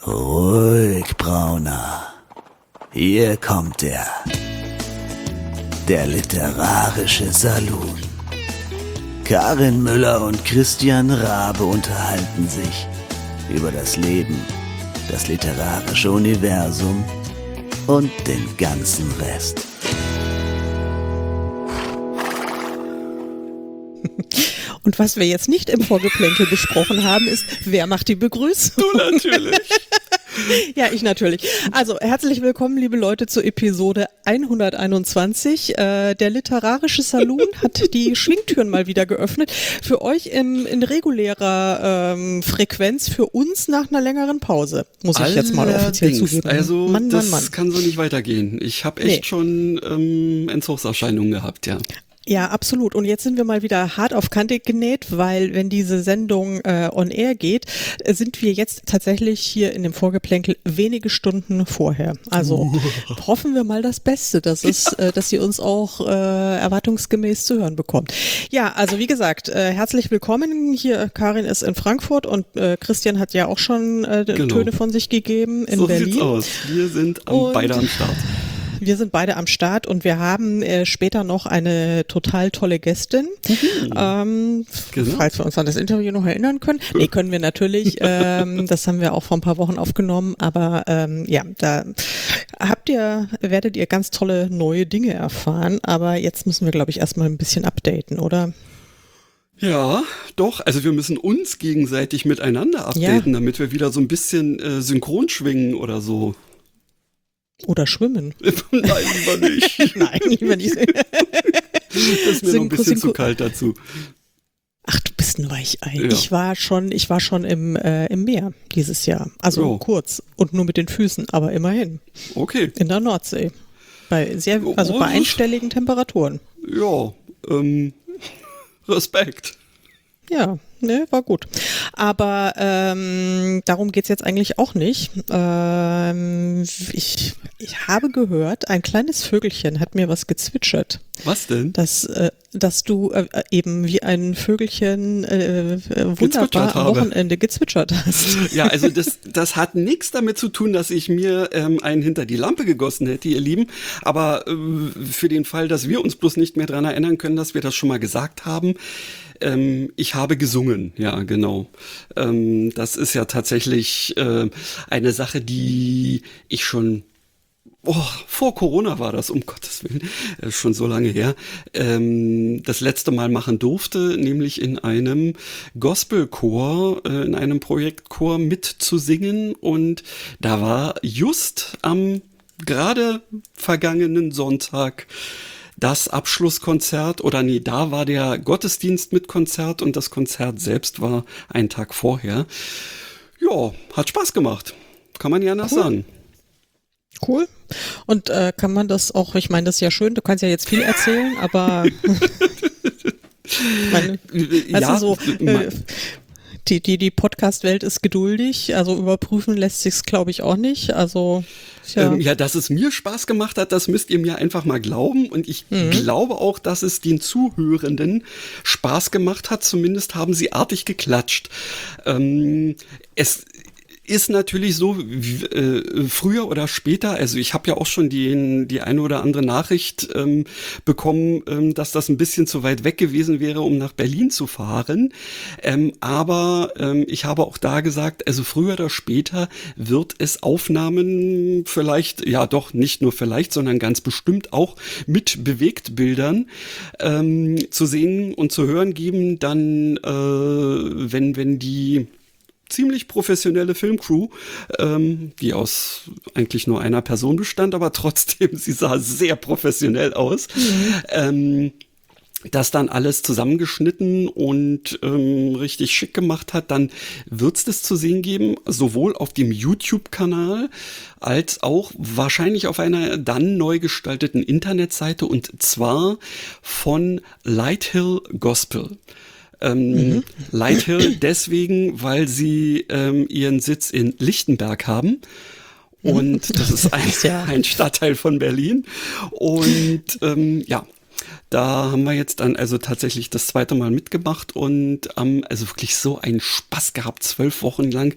Ruhig, Brauner. Hier kommt er. Der literarische Salon. Karin Müller und Christian Rabe unterhalten sich über das Leben, das literarische Universum und den ganzen Rest. Und was wir jetzt nicht im Vorgeplänkel besprochen haben, ist, wer macht die Begrüßung? Du natürlich. Ja, ich natürlich. Also herzlich willkommen, liebe Leute, zur Episode 121. Der literarische Salon hat die Schwingtüren mal wieder geöffnet. Für euch in regulärer Frequenz, für uns nach einer längeren Pause, muss ich jetzt mal offiziell zugeben. Also Mann. kann so nicht weitergehen. Ich habe echt schon Entzugserscheinungen gehabt, ja. Ja, absolut. Und jetzt sind wir mal wieder hart auf Kante genäht, weil wenn diese Sendung on air geht, sind wir jetzt tatsächlich hier in dem Vorgeplänkel wenige Stunden vorher. Also hoffen wir mal das Beste, dass ihr uns auch erwartungsgemäß zu hören bekommt. Ja, also wie gesagt, herzlich willkommen. Hier, Karin ist in Frankfurt und Christian hat ja auch schon Töne von sich gegeben in Berlin. So sieht's aus. Wir sind beide am Start. Wir sind beide am Start und wir haben später noch eine total tolle Gästin, genau. Falls wir uns an das Interview noch erinnern können. Nee, können wir natürlich, das haben wir auch vor ein paar Wochen aufgenommen, aber ja, da werdet ihr ganz tolle neue Dinge erfahren, aber jetzt müssen wir, glaube ich, erstmal ein bisschen updaten, oder? Ja, doch. Also wir müssen uns gegenseitig miteinander updaten, damit wir wieder so ein bisschen synchron schwingen oder so. Oder schwimmen. Nein, lieber nicht. Nein, lieber nicht. Das ist mir noch ein bisschen zu kalt dazu. Ach, du bist ein Weichei. Ja. Ich war schon im Meer dieses Jahr. Also kurz und nur mit den Füßen, aber immerhin. Okay. In der Nordsee. Bei einstelligen Temperaturen. Ja, Respekt. Ja, ne, war gut. Aber darum geht's jetzt eigentlich auch nicht. Ich habe gehört, ein kleines Vögelchen hat mir was gezwitschert. Was denn? Dass du eben wie ein Vögelchen wunderbar am Wochenende gezwitschert hast. Ja, also das hat nichts damit zu tun, dass ich mir einen hinter die Lampe gegossen hätte, ihr Lieben. Aber für den Fall, dass wir uns bloß nicht mehr dran erinnern können, dass wir das schon mal gesagt haben, ich habe gesungen, ja, genau. Das ist ja tatsächlich eine Sache, die ich schon vor Corona war das, um Gottes Willen, schon so lange her, das letzte Mal machen durfte, nämlich in einem Gospelchor, in einem Projektchor mitzusingen. Und da war just am gerade vergangenen Sonntag das Abschlusskonzert, da war der Gottesdienst mit Konzert und das Konzert selbst war einen Tag vorher. Ja, hat Spaß gemacht. Kann man ja anders sagen. Cool. Und kann man das auch, ich meine, das ist ja schön, du kannst ja jetzt viel erzählen, aber die Podcast-Welt ist geduldig, also überprüfen lässt sich's, glaube ich, auch nicht. Also ja, dass es mir Spaß gemacht hat, das müsst ihr mir einfach mal glauben. Und ich glaube auch, dass es den Zuhörenden Spaß gemacht hat. Zumindest haben sie artig geklatscht. Es ist natürlich so, früher oder später, also ich habe ja auch schon die eine oder andere Nachricht bekommen, dass das ein bisschen zu weit weg gewesen wäre, um nach Berlin zu fahren. Aber ich habe auch da gesagt, also früher oder später wird es Aufnahmen vielleicht, ja doch, nicht nur vielleicht, sondern ganz bestimmt auch mit Bewegtbildern zu sehen und zu hören geben, dann wenn die ziemlich professionelle Filmcrew, die aus eigentlich nur einer Person bestand, aber trotzdem, sie sah sehr professionell aus. Das dann alles zusammengeschnitten und richtig schick gemacht hat, dann wird's das zu sehen geben, sowohl auf dem YouTube-Kanal als auch wahrscheinlich auf einer dann neu gestalteten Internetseite, und zwar von Lighthill Gospel. Lighthill deswegen, weil sie ihren Sitz in Lichtenberg haben. Und das ist ein Stadtteil von Berlin. Und ja, Da haben wir jetzt dann also tatsächlich das zweite Mal mitgemacht und also wirklich so einen Spaß gehabt, 12 Wochen lang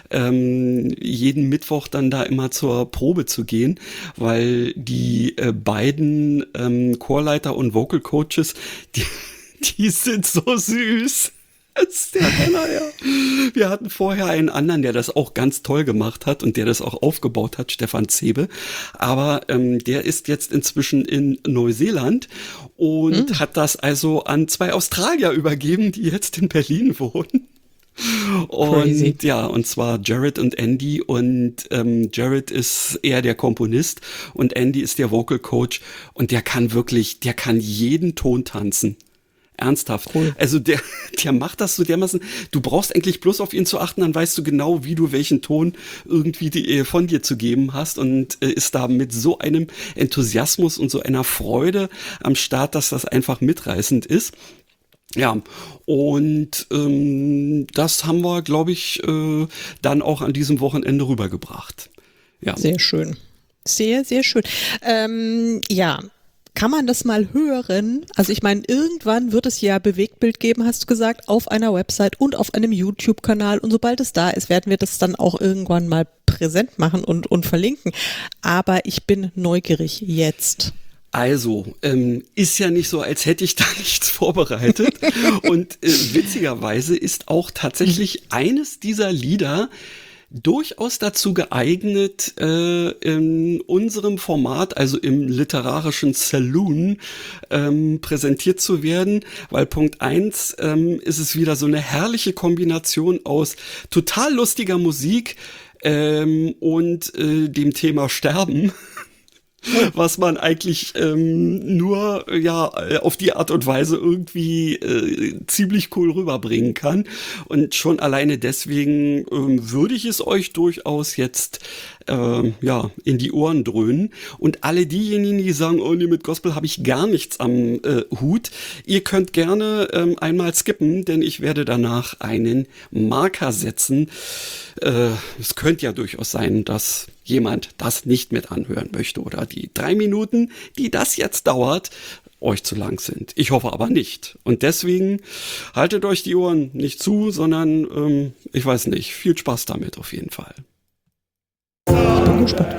jeden Mittwoch dann da immer zur Probe zu gehen, weil die beiden Chorleiter und Vocal Coaches, die sind so süß. Das ist der Renner, ja. Wir hatten vorher einen anderen, der das auch ganz toll gemacht hat und der das auch aufgebaut hat, Stefan Zebe. Aber der ist jetzt inzwischen in Neuseeland und hat das also an 2 Australier übergeben, die jetzt in Berlin wohnen. Crazy. Und ja, und zwar Jared und Andy, und Jared ist eher der Komponist und Andy ist der Vocal Coach, und der kann jeden Ton tanzen. Ernsthaft. Cool. Also der macht das so dermaßen, du brauchst eigentlich bloß auf ihn zu achten, dann weißt du genau, wie du welchen Ton irgendwie von dir zu geben hast, und ist da mit so einem Enthusiasmus und so einer Freude am Start, dass das einfach mitreißend ist. Ja, und das haben wir, glaube ich, dann auch an diesem Wochenende rübergebracht. Ja. Sehr schön. Sehr, sehr schön. Ja. Kann man das mal hören? Also ich meine, irgendwann wird es ja Bewegtbild geben, hast du gesagt, auf einer Website und auf einem YouTube-Kanal. Und sobald es da ist, werden wir das dann auch irgendwann mal präsent machen und verlinken. Aber ich bin neugierig jetzt. Also, ist ja nicht so, als hätte ich da nichts vorbereitet. Und witzigerweise ist auch tatsächlich eines dieser Lieder durchaus dazu geeignet, in unserem Format, also im literarischen Saloon, präsentiert zu werden, weil Punkt 1 ist es wieder so eine herrliche Kombination aus total lustiger Musik und dem Thema Sterben. Was man eigentlich nur auf die Art und Weise irgendwie ziemlich cool rüberbringen kann. Und schon alleine deswegen würde ich es euch durchaus jetzt in die Ohren dröhnen. Und alle diejenigen, die sagen, oh nee, mit Gospel habe ich gar nichts am Hut, ihr könnt gerne einmal skippen, denn ich werde danach einen Marker setzen. Es könnte ja durchaus sein, dass jemand das nicht mit anhören möchte oder die 3 Minuten, die das jetzt dauert, euch zu lang sind. Ich hoffe aber nicht. Und deswegen haltet euch die Ohren nicht zu, sondern, ich weiß nicht, viel Spaß damit auf jeden Fall. Ich bin gespannt.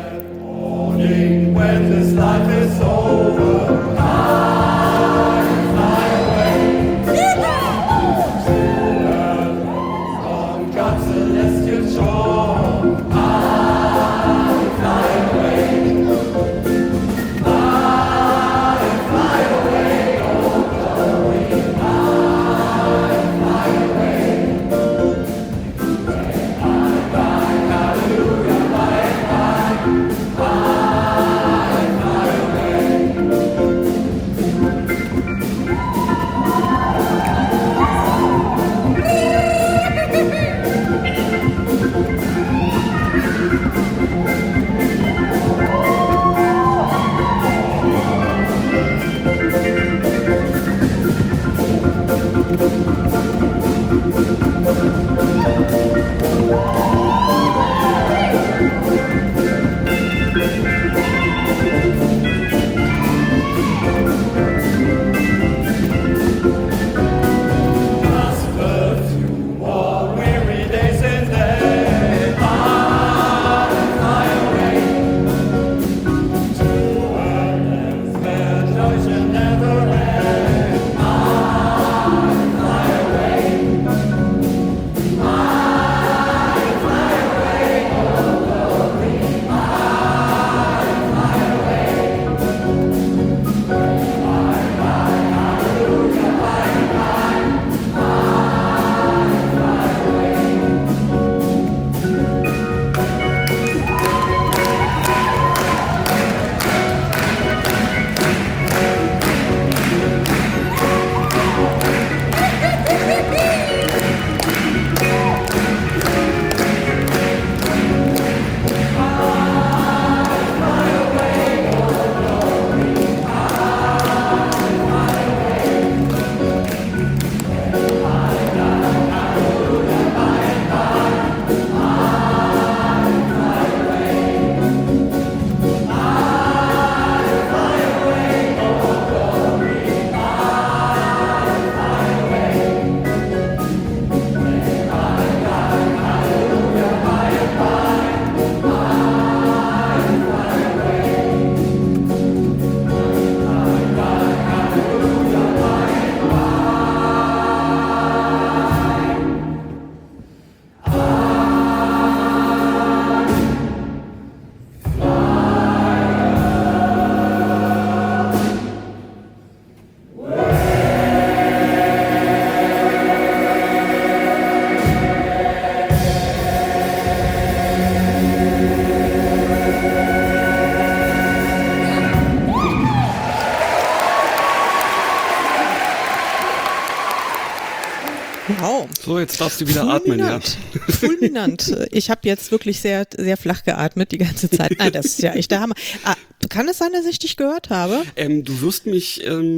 So, jetzt darfst du wieder atmen, ja. Fulminant. Ich habe jetzt wirklich sehr, sehr flach geatmet die ganze Zeit. Nein, das ist ja echt der Hammer. Kann es sein, dass ich dich gehört habe? Du wirst mich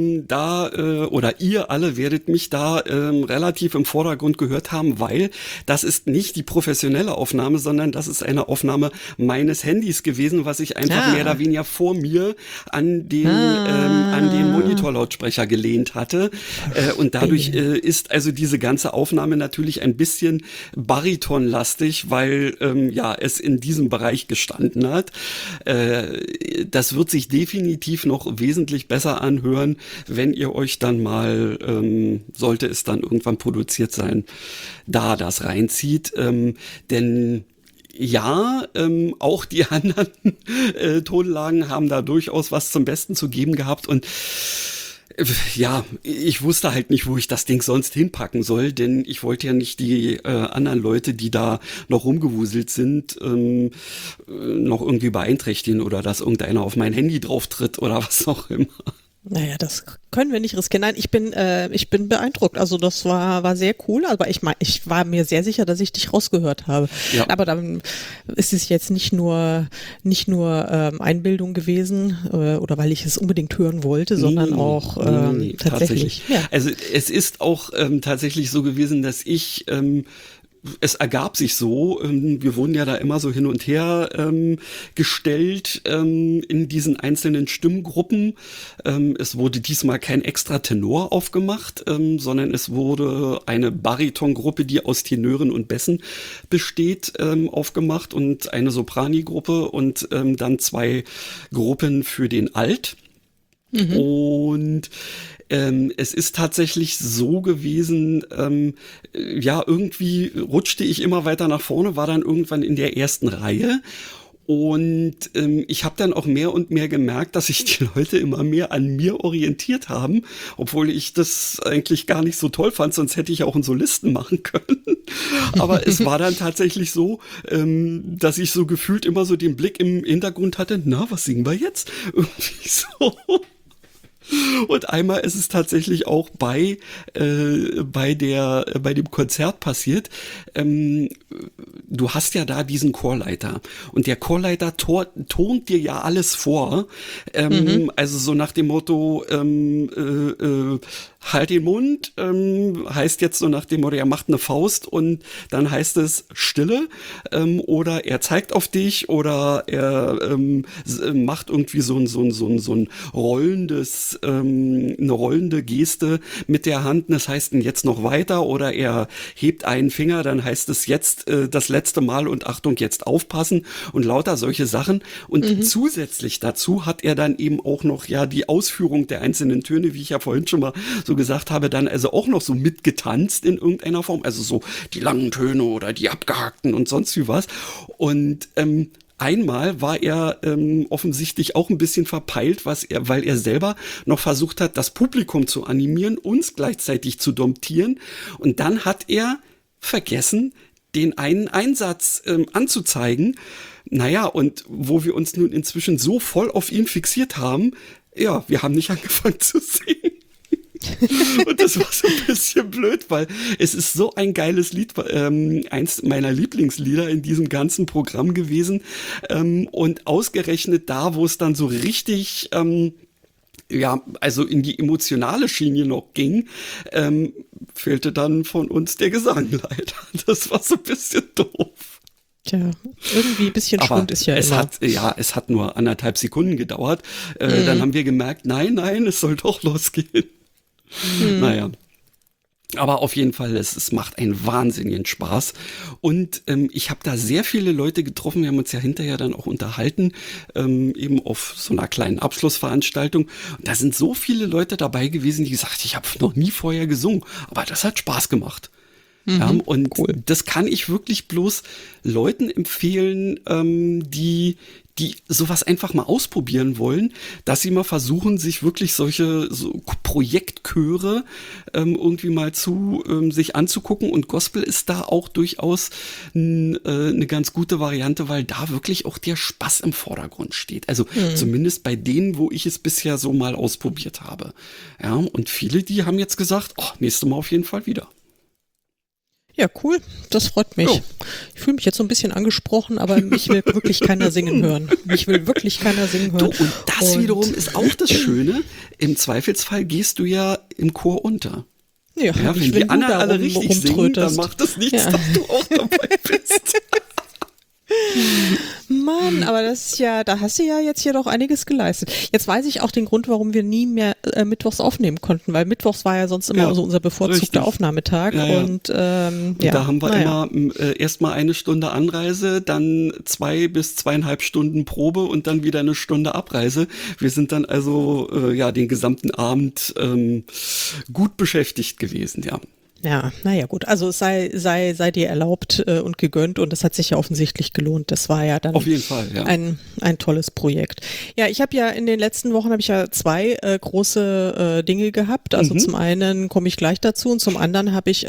oder ihr alle werdet mich da relativ im Vordergrund gehört haben, weil das ist nicht die professionelle Aufnahme, sondern das ist eine Aufnahme meines Handys gewesen, was ich einfach mehr oder weniger vor mir an den Monitorlautsprecher gelehnt hatte. Und dadurch ist also diese ganze Aufnahme natürlich ein bisschen baritonlastig, weil es in diesem Bereich gestanden hat. Das wird sich definitiv noch wesentlich besser anhören, wenn ihr euch dann mal, sollte es dann irgendwann produziert sein, da das reinzieht. Denn ja, auch die anderen Tonlagen haben da durchaus was zum Besten zu geben gehabt und ja, ich wusste halt nicht, wo ich das Ding sonst hinpacken soll, denn ich wollte ja nicht die anderen Leute, die da noch rumgewuselt sind, noch irgendwie beeinträchtigen oder dass irgendeiner auf mein Handy drauf tritt oder was auch immer. Naja, das können wir nicht riskieren. Nein, ich bin beeindruckt. Also das war sehr cool, aber ich war mir sehr sicher, dass ich dich rausgehört habe. Ja. Aber dann ist es jetzt nicht nur Einbildung gewesen oder weil ich es unbedingt hören wollte, sondern auch tatsächlich. Ja. Also es ist auch tatsächlich so gewesen, dass es ergab sich so, wir wurden ja da immer so hin und her gestellt in diesen einzelnen Stimmgruppen. Es wurde diesmal kein extra Tenor aufgemacht, sondern es wurde eine Baritongruppe, die aus Tenören und Bässen besteht, aufgemacht und eine Soprani-Gruppe und dann 2 Gruppen für den Alt. Mhm. Und es ist tatsächlich so gewesen, irgendwie rutschte ich immer weiter nach vorne, war dann irgendwann in der ersten Reihe und ich habe dann auch mehr und mehr gemerkt, dass sich die Leute immer mehr an mir orientiert haben, obwohl ich das eigentlich gar nicht so toll fand, sonst hätte ich auch einen Solisten machen können. Aber es war dann tatsächlich so, dass ich so gefühlt immer so den Blick im Hintergrund hatte, na, was singen wir jetzt? Irgendwie so. Und einmal ist es tatsächlich auch bei dem Konzert passiert. Du hast ja da diesen Chorleiter und der Chorleiter tont dir ja alles vor. Also so nach dem Motto, halt den Mund, heißt jetzt so nach dem Motto, er macht eine Faust und dann heißt es Stille, oder er zeigt auf dich oder er macht irgendwie so ein rollendes, eine rollende Geste mit der Hand, das heißt jetzt noch weiter, oder er hebt einen Finger, dann heißt es jetzt das letzte Mal und Achtung, jetzt aufpassen und lauter solche Sachen. Und zusätzlich dazu hat er dann eben auch noch ja die Ausführung der einzelnen Töne, wie ich ja vorhin schon mal so gesagt habe, dann also auch noch so mitgetanzt in irgendeiner Form, also so die langen Töne oder die abgehackten und sonst wie was. Und einmal war er offensichtlich auch ein bisschen verpeilt, weil er selber noch versucht hat, das Publikum zu animieren, uns gleichzeitig zu domptieren. Und dann hat er vergessen, den einen Einsatz anzuzeigen. Naja, und wo wir uns nun inzwischen so voll auf ihn fixiert haben, ja, wir haben nicht angefangen zu singen. Und das war so ein bisschen blöd, weil es ist so ein geiles Lied, eins meiner Lieblingslieder in diesem ganzen Programm gewesen. Und ausgerechnet da, wo es dann so richtig, also in die emotionale Schiene noch ging, fehlte dann von uns der Gesang leider. Das war so ein bisschen doof. Tja, irgendwie ein bisschen Schwund ist ja immer. Es hat nur 1,5 Sekunden gedauert. Dann haben wir gemerkt, nein, es soll doch losgehen. Naja, aber auf jeden Fall, es macht einen wahnsinnigen Spaß und ich habe da sehr viele Leute getroffen, wir haben uns ja hinterher dann auch unterhalten, eben auf so einer kleinen Abschlussveranstaltung und da sind so viele Leute dabei gewesen, die gesagt, ich habe noch nie vorher gesungen, aber das hat Spaß gemacht. Ja, und cool. Das kann ich wirklich bloß Leuten empfehlen, die sowas einfach mal ausprobieren wollen, dass sie mal versuchen, sich wirklich solche so Projektchöre irgendwie mal sich anzugucken. Und Gospel ist da auch durchaus eine ganz gute Variante, weil da wirklich auch der Spaß im Vordergrund steht. Also zumindest bei denen, wo ich es bisher so mal ausprobiert habe. Ja, und viele, die haben jetzt gesagt, nächstes Mal auf jeden Fall wieder. Ja, cool. Das freut mich. Jo. Ich fühle mich jetzt so ein bisschen angesprochen, aber mich will wirklich keiner singen hören. Mich will wirklich keiner singen hören. Du, und das wiederum ist auch das Schöne. Im Zweifelsfall gehst du ja im Chor unter. Ja, Wenn die anderen alle richtig singen, dann macht es nichts, Ja. dass du auch dabei bist. Mann, aber das ist ja, da hast du ja jetzt hier doch einiges geleistet. Jetzt weiß ich auch den Grund, warum wir nie mehr mittwochs aufnehmen konnten, weil mittwochs war ja sonst immer Ja, so unser bevorzugter richtig. Aufnahmetag. Ja. Und Und ja, da haben wir naja. immer erstmal 1 Stunde Anreise, dann 2 bis 2,5 Stunden Probe und dann wieder 1 Stunde Abreise. Wir sind dann also den gesamten Abend gut beschäftigt gewesen, ja. Ja, naja gut, also es sei dir erlaubt und gegönnt und es hat sich ja offensichtlich gelohnt. Das war ja dann Auf jeden Fall, ja. ein tolles Projekt. Ja, ich habe ja in den letzten Wochen habe ich ja 2 große Dinge gehabt. Also zum einen komme ich gleich dazu und zum anderen habe ich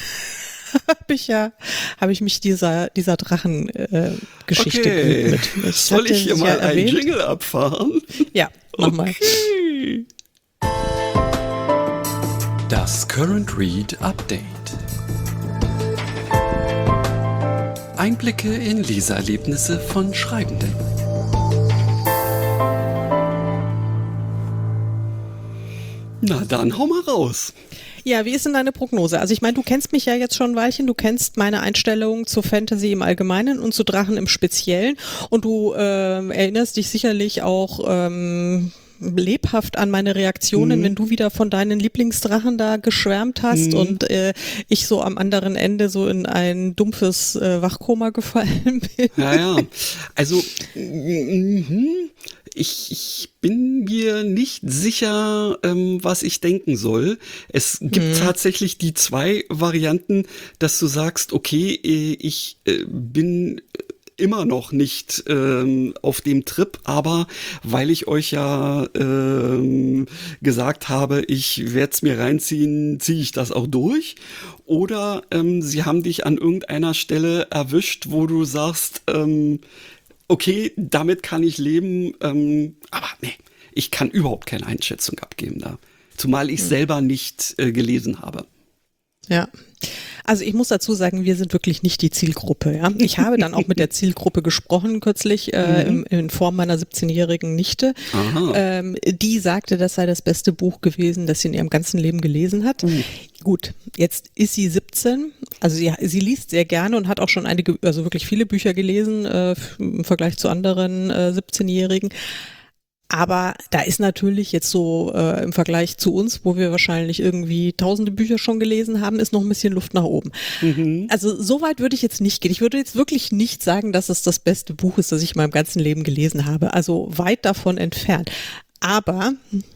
habe ich mich dieser Drachen Geschichte gewidmet. Soll hatte ich hier es mal ja einen erwähnt. Jingle abfahren? Ja, mach mal. Okay. Das Current Read Update. Einblicke in Leseerlebnisse von Schreibenden. Na dann, hau mal raus. Ja, wie ist denn deine Prognose? Also ich meine, du kennst mich ja jetzt schon ein Weilchen, du kennst meine Einstellung zu Fantasy im Allgemeinen und zu Drachen im Speziellen und du erinnerst dich sicherlich auch lebhaft an meine Reaktionen, wenn du wieder von deinen Lieblingsdrachen da geschwärmt hast und ich so am anderen Ende so in ein dumpfes Wachkoma gefallen bin. Ja. Also, ich bin mir nicht sicher, was ich denken soll. Es gibt tatsächlich die 2 Varianten, dass du sagst, okay, ich bin immer noch nicht auf dem Trip, aber weil ich euch ja gesagt habe, ich werde es mir reinziehen, ziehe ich das auch durch. Oder sie haben dich an irgendeiner Stelle erwischt, wo du sagst, okay, damit kann ich leben, aber nee, ich kann überhaupt keine Einschätzung abgeben da. Zumal ich selber nicht gelesen habe. Ja, also ich muss dazu sagen, wir sind wirklich nicht die Zielgruppe. Ja? Ich habe dann auch mit der Zielgruppe gesprochen kürzlich in Form meiner 17-jährigen Nichte. Die sagte, das sei das beste Buch gewesen, das sie in ihrem ganzen Leben gelesen hat. Gut, jetzt ist sie 17, also sie liest sehr gerne und hat auch schon also wirklich viele Bücher gelesen im Vergleich zu anderen 17-Jährigen. Aber da ist natürlich jetzt so im Vergleich zu uns, wo wir wahrscheinlich irgendwie tausende Bücher schon gelesen haben, ist noch ein bisschen Luft nach oben. Also so weit würde ich jetzt nicht gehen. Ich würde jetzt wirklich nicht sagen, dass es das beste Buch ist, das ich in meinem ganzen Leben gelesen habe. Also weit davon entfernt. Aber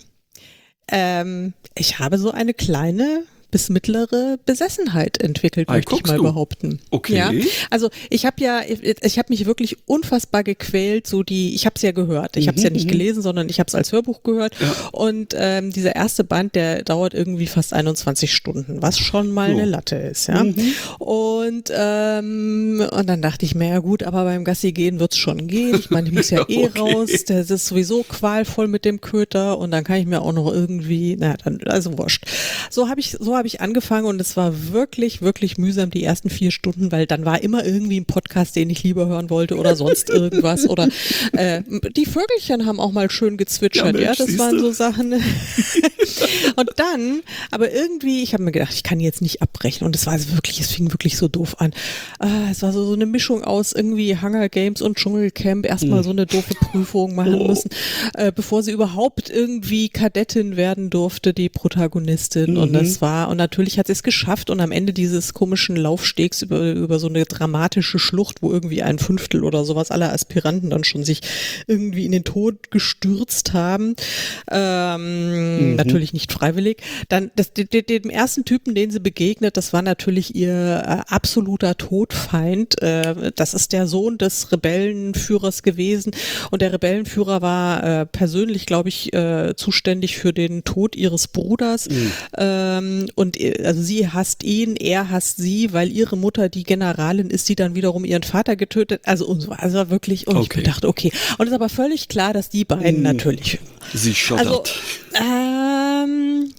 ich habe so eine kleine bis mittlere Besessenheit entwickelt, möchte ich mal behaupten. Okay. Ja, also ich habe mich wirklich unfassbar gequält, ich habe es ja gehört, ich habe es ja nicht gelesen, sondern ich habe es als Hörbuch gehört und dieser erste Band, der dauert irgendwie fast 21 Stunden, was schon mal eine Latte ist, ja. Und dann dachte ich mir, ja gut, aber beim Gassi gehen wird's schon gehen, ich meine, ich muss ja raus, das ist sowieso qualvoll mit dem Köter und dann kann ich mir auch noch irgendwie, also wurscht. So habe ich angefangen und es war wirklich, wirklich mühsam die ersten 4 Stunden, weil dann war immer irgendwie ein Podcast, den ich lieber hören wollte oder sonst irgendwas oder die Vögelchen haben auch mal schön gezwitschert, Mensch, das waren so Sachen. Und dann, aber irgendwie, ich habe mir gedacht, ich kann jetzt nicht abbrechen und es fing wirklich so doof an. Es war so eine Mischung aus irgendwie Hunger Games und Dschungelcamp, erstmal so eine doofe Prüfung machen müssen, bevor sie überhaupt irgendwie Kadettin werden durfte, die Protagonistin und und natürlich hat sie es geschafft und am Ende dieses komischen Laufstegs über so eine dramatische Schlucht, wo irgendwie 1/5 oder sowas aller Aspiranten dann schon sich irgendwie in den Tod gestürzt haben, natürlich nicht freiwillig. Dann dem ersten Typen, den sie begegnet, das war natürlich ihr absoluter Todfeind. Das ist der Sohn des Rebellenführers gewesen und der Rebellenführer war persönlich, glaube ich, zuständig für den Tod ihres Bruders. Und also sie hasst ihn, er hasst sie, weil ihre Mutter die Generalin ist, die dann wiederum ihren Vater getötet. Also wirklich, und ich dachte, okay. Und es ist aber völlig klar, dass die beiden natürlich. Sie schottert. Also, ja.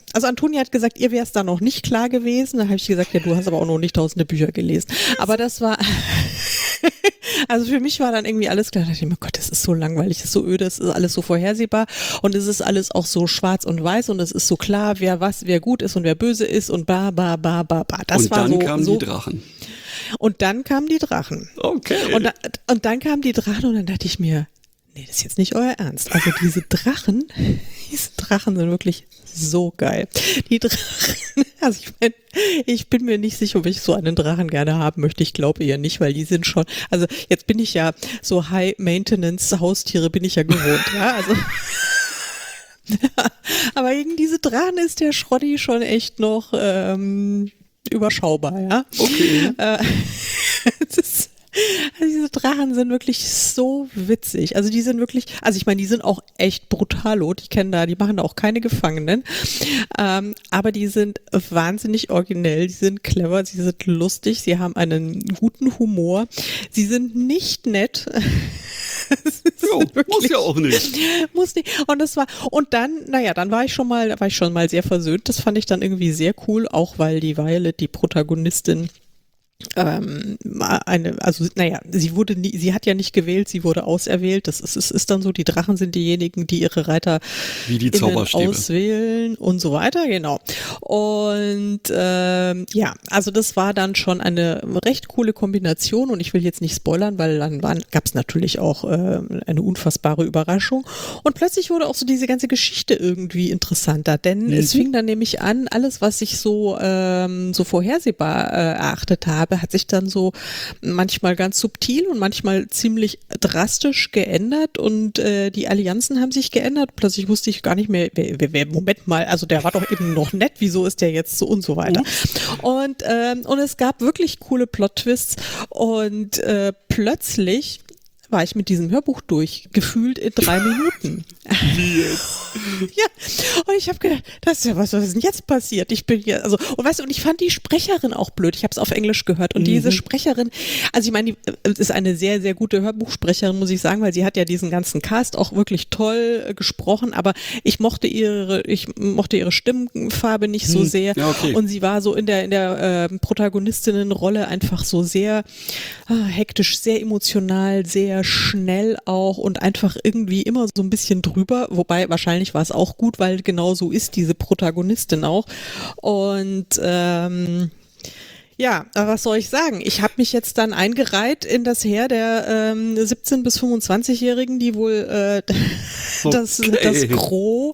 Also Antonia hat gesagt, ihr wär's da noch nicht klar gewesen. Da habe ich gesagt, ja, du hast aber auch noch nicht tausende Bücher gelesen. Aber das war, also für mich war dann irgendwie alles klar. Da dachte ich mir, Gott, das ist so langweilig, das ist so öde, das ist alles so vorhersehbar und es ist alles auch so schwarz und weiß und es ist so klar, wer gut ist und wer böse ist und ba. Das und war dann so, kamen so, die Drachen. Und dann kamen die Drachen. Okay. Und dann kamen die Drachen und dann dachte ich mir, nee, das ist jetzt nicht euer Ernst. Also diese Drachen sind wirklich so geil. Die Drachen, also ich bin mir nicht sicher, ob ich so einen Drachen gerne haben möchte. Ich glaube eher nicht, weil die sind schon, also jetzt bin ich ja so High-Maintenance-Haustiere bin ich ja gewohnt, ja, also. Aber gegen diese Drachen ist der Schrotti schon echt noch überschaubar, ja. Okay. Also diese Drachen sind wirklich so witzig. Also die sind wirklich, also ich meine, die sind auch echt brutalo. Die machen da auch keine Gefangenen. Aber die sind wahnsinnig originell, die sind clever, sie sind lustig, sie haben einen guten Humor. Sie sind nicht nett. Jo, muss ja auch nicht. Muss nicht. Und dann war ich schon mal sehr versöhnt. Das fand ich dann irgendwie sehr cool, auch weil die Violet, die Protagonistin, sie hat ja nicht gewählt, sie wurde auserwählt. Das ist dann so, die Drachen sind diejenigen, die ihre Reiter wie die Zauberstäbe auswählen und so weiter, genau. Und also das war dann schon eine recht coole Kombination und ich will jetzt nicht spoilern, weil dann gab es natürlich auch eine unfassbare Überraschung und plötzlich wurde auch so diese ganze Geschichte irgendwie interessanter, denn es fing dann nämlich an, alles, was ich so vorhersehbar erachtet habe, hat sich dann so manchmal ganz subtil und manchmal ziemlich drastisch geändert und die Allianzen haben sich geändert. Plötzlich wusste ich gar nicht mehr, wer Moment mal, also der war doch eben noch nett, wieso ist der jetzt so und so weiter. Und es gab wirklich coole Plot-Twists und plötzlich war ich mit diesem Hörbuch durch, gefühlt in 3 Minuten. Wie jetzt? Ja, und ich habe gedacht, das ist ja was ist denn jetzt passiert? Ich bin hier, also, und ich fand die Sprecherin auch blöd. Ich habe es auf Englisch gehört und diese Sprecherin, also ich meine, die ist eine sehr, sehr gute Hörbuchsprecherin, muss ich sagen, weil sie hat ja diesen ganzen Cast auch wirklich toll gesprochen, aber ich mochte ihre Stimmfarbe nicht so sehr und sie war so in der Protagonistinnenrolle einfach so sehr hektisch, sehr emotional, sehr schnell auch und einfach irgendwie immer so ein bisschen drüber, wobei wahrscheinlich war es auch gut, weil genau so ist diese Protagonistin auch und ja, aber was soll ich sagen? Ich habe mich jetzt dann eingereiht in das Heer der 17- bis 25-Jährigen, die wohl das Gros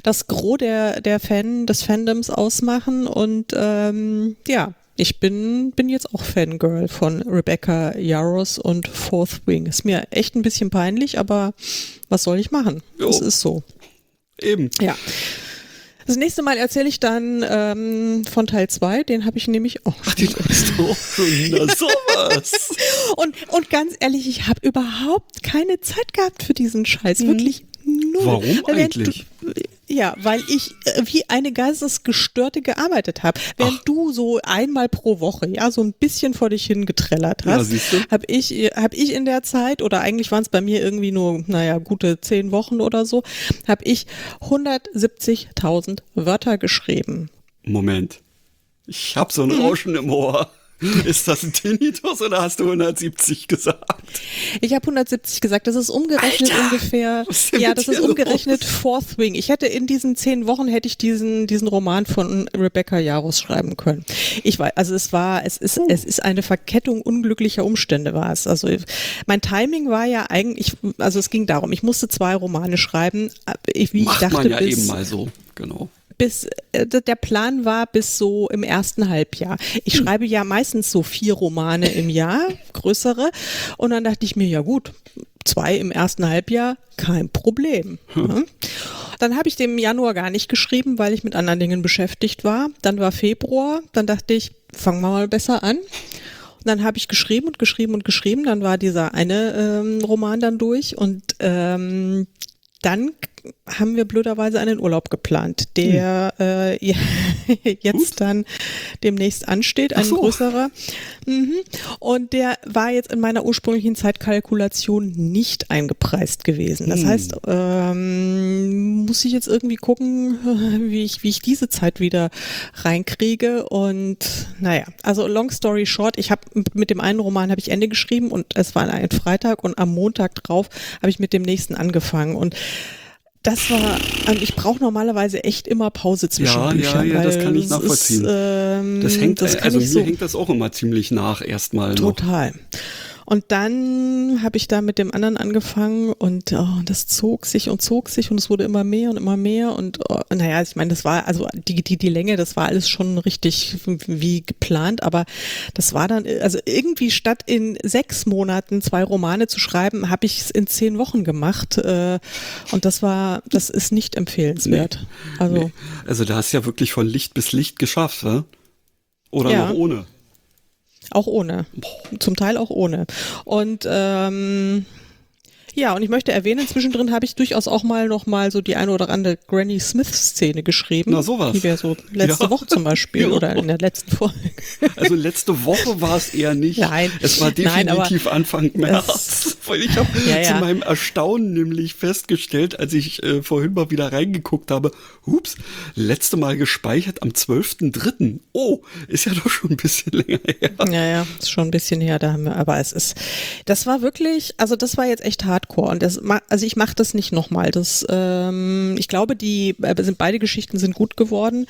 des Fandoms ausmachen und ja, ich bin jetzt auch Fangirl von Rebecca Yarros und Fourth Wing. Ist mir echt ein bisschen peinlich, aber was soll ich machen? Das ist so. Eben. Ja. Das nächste Mal erzähle ich dann von Teil 2, den habe ich nämlich auch. Ach, den hast du auch schon, na sowas. Und ganz ehrlich, ich habe überhaupt keine Zeit gehabt für diesen Scheiß, wirklich null. Warum eigentlich? Weil ich wie eine Geistesgestörte gearbeitet habe. Während du so einmal pro Woche, ja, so ein bisschen vor dich hingetrellert hast, habe ich in der Zeit, oder eigentlich waren es bei mir irgendwie nur, gute 10 Wochen oder so, habe ich 170.000 Wörter geschrieben. Moment. Ich habe so ein Rauschen im Ohr. Ist das ein Tinnitus oder hast du 170 gesagt? Ich habe 170 gesagt. Das ist umgerechnet ungefähr. Das ist umgerechnet Fourth Wing. Ich hätte in diesen 10 Wochen diesen Roman von Rebecca Yarros schreiben können. Ich weiß, also es ist eine Verkettung unglücklicher Umstände war es. Also mein Timing war ja eigentlich, also es ging darum, ich musste 2 Romane schreiben, Macht man ja eben mal so, genau. Der Plan war bis so im ersten Halbjahr. Ich schreibe ja meistens so 4 Romane im Jahr, größere. Und dann dachte ich mir, ja gut, 2 im ersten Halbjahr, kein Problem. Ja. Dann habe ich dem Januar gar nicht geschrieben, weil ich mit anderen Dingen beschäftigt war. Dann war Februar, dann dachte ich, fangen wir mal besser an. Und dann habe ich geschrieben. Dann war dieser eine Roman dann durch und dann haben wir blöderweise einen Urlaub geplant, der jetzt dann demnächst ansteht, ein größerer. Und der war jetzt in meiner ursprünglichen Zeitkalkulation nicht eingepreist gewesen. Das heißt, muss ich jetzt irgendwie gucken, wie ich diese Zeit wieder reinkriege. Und naja, also long story short, ich habe mit dem einen Roman habe ich Ende geschrieben und es war ein Freitag und am Montag drauf habe ich mit dem nächsten angefangen und das war, ich brauche normalerweise echt immer Pause zwischen Büchern. Ja, das kann ich nachvollziehen. Das hängt, mir hängt das auch immer ziemlich nach erstmal. Total. Und dann habe ich da mit dem anderen angefangen und das zog sich und es wurde immer mehr und naja, ich meine, das war, also die Länge, das war alles schon richtig wie geplant, aber das war dann, also irgendwie statt in 6 Monaten 2 Romane zu schreiben, habe ich es in 10 Wochen gemacht und das ist nicht empfehlenswert. Also da hast du ja wirklich von Licht bis Licht geschafft, ne? Oder noch ohne? Auch ohne. Zum Teil auch ohne. Und und ich möchte erwähnen, zwischendrin habe ich durchaus auch noch mal so die eine oder andere Granny Smith-Szene geschrieben. Na, sowas. Die wäre so letzte Woche zum Beispiel oder in der letzten Folge. Also letzte Woche war es eher nicht. Nein. Es war definitiv Anfang März. Weil ich habe zu meinem Erstaunen nämlich festgestellt, als ich vorhin mal wieder reingeguckt habe, letzte Mal gespeichert am 12.3. Oh, ist ja doch schon ein bisschen länger her. Ja, ist schon ein bisschen her, aber das war wirklich, also das war jetzt echt hardcore und also ich mache das nicht nochmal. Ich glaube, beide Geschichten sind gut geworden.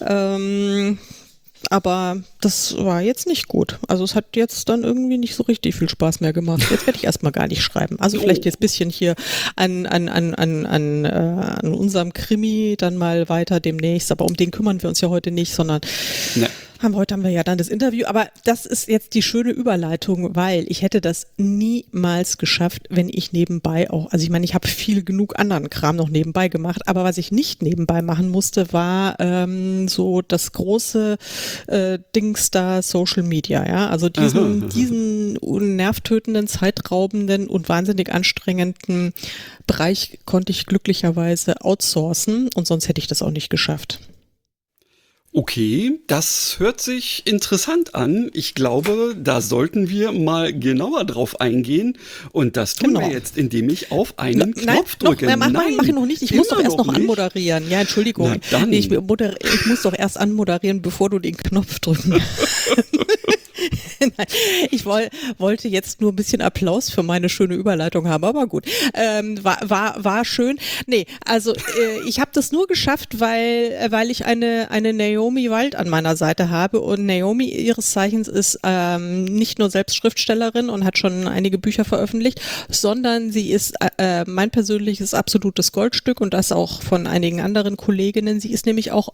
Aber das war jetzt nicht gut. Also es hat jetzt dann irgendwie nicht so richtig viel Spaß mehr gemacht. Jetzt werde ich erstmal gar nicht schreiben. Also vielleicht jetzt ein bisschen hier an unserem Krimi dann mal weiter demnächst. Aber um den kümmern wir uns ja heute nicht, sondern heute haben wir ja dann das Interview. Aber das ist jetzt die schöne Überleitung, weil ich hätte das niemals geschafft, wenn ich nebenbei auch, also ich meine, ich habe viel genug anderen Kram noch nebenbei gemacht, aber was ich nicht nebenbei machen musste, war so das große Dings da Social Media, ja, also diesen nervtötenden, zeitraubenden und wahnsinnig anstrengenden Bereich konnte ich glücklicherweise outsourcen und sonst hätte ich das auch nicht geschafft. Okay, das hört sich interessant an. Ich glaube, da sollten wir mal genauer drauf eingehen. Und das tun wir jetzt, indem ich auf einen Knopf drücke. Mach ich noch nicht. Ich muss doch erst noch anmoderieren. Ja, Entschuldigung. Ich muss doch erst anmoderieren, bevor du den Knopf drücken. Nein, ich wollte jetzt nur ein bisschen Applaus für meine schöne Überleitung haben, aber gut. War schön. Nee, also ich habe das nur geschafft, weil ich eine Naomi Wild an meiner Seite habe und Naomi ihres Zeichens ist nicht nur selbst Schriftstellerin und hat schon einige Bücher veröffentlicht, sondern sie ist mein persönliches absolutes Goldstück und das auch von einigen anderen Kolleginnen. Sie ist nämlich auch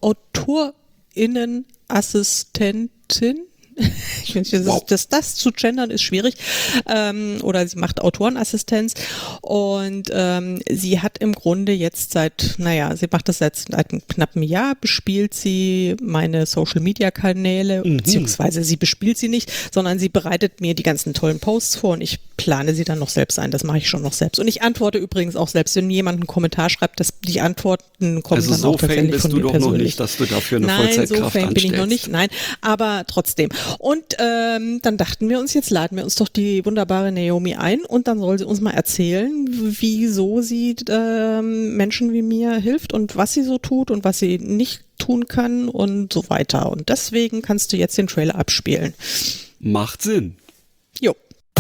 AutorInnenassistentin. Ich finde, das zu gendern ist schwierig. Oder sie macht Autorenassistenz und sie hat im Grunde jetzt sie macht das seit einem knappen Jahr, bespielt sie meine Social-Media-Kanäle, beziehungsweise sie bespielt sie nicht, sondern sie bereitet mir die ganzen tollen Posts vor und ich plane sie dann noch selbst ein. Das mache ich schon noch selbst. Und ich antworte übrigens auch selbst, wenn jemand einen Kommentar schreibt, die Antworten kommen dann auch tatsächlich von mir persönlich. Also so Fan bist du doch noch nicht, dass du dafür eine Vollzeitkraft anstellst. Nein, so Fan bin ich noch nicht, nein, aber trotzdem. Und dann dachten wir uns, jetzt laden wir uns doch die wunderbare Naomi ein und dann soll sie uns mal erzählen, wieso sie Menschen wie mir hilft und was sie so tut und was sie nicht tun kann und so weiter. Und deswegen kannst du jetzt den Trailer abspielen. Macht Sinn. Jo.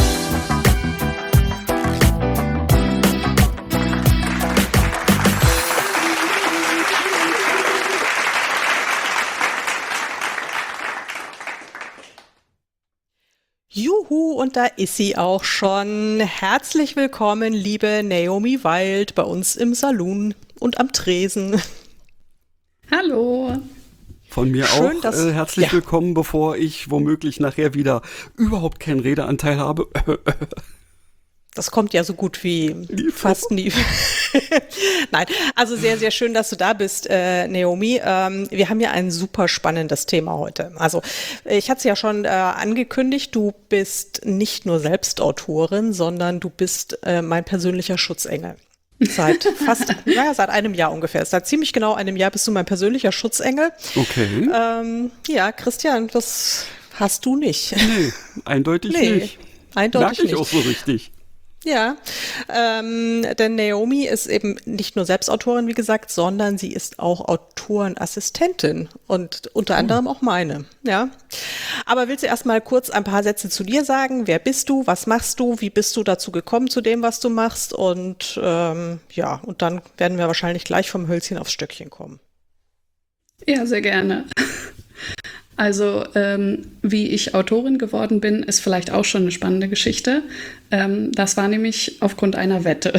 Juhu, und da ist sie auch schon. Herzlich willkommen, liebe Naomi Wild, bei uns im Saloon und am Tresen. Hallo. Von mir schön, auch herzlich willkommen, bevor ich womöglich nachher wieder überhaupt keinen Redeanteil habe. Das kommt ja so gut wie fast nie. Nein, also sehr, sehr schön, dass du da bist, Naomi. Wir haben ja ein super spannendes Thema heute. Also ich hatte es ja schon angekündigt, du bist nicht nur selbst Autorin, sondern du bist mein persönlicher Schutzengel. Seit seit einem Jahr ungefähr. Seit ziemlich genau einem Jahr bist du mein persönlicher Schutzengel. Okay. Ja, Christian, das hast du nicht. Nee, eindeutig nicht. Eindeutig Merke ich nicht. auch so richtig. Ja, denn Naomi ist eben nicht nur Selbstautorin, wie gesagt, sondern sie ist auch Autorenassistentin und unter anderem auch meine, ja. Aber willst du erst mal kurz ein paar Sätze zu dir sagen? Wer bist du? Was machst du? Wie bist du dazu gekommen zu dem, was du machst? Und ja, und dann werden wir wahrscheinlich gleich vom Hölzchen aufs Stöckchen kommen. Ja, sehr gerne. Also, wie ich Autorin geworden bin, ist vielleicht auch schon eine spannende Geschichte. Das war nämlich aufgrund einer Wette.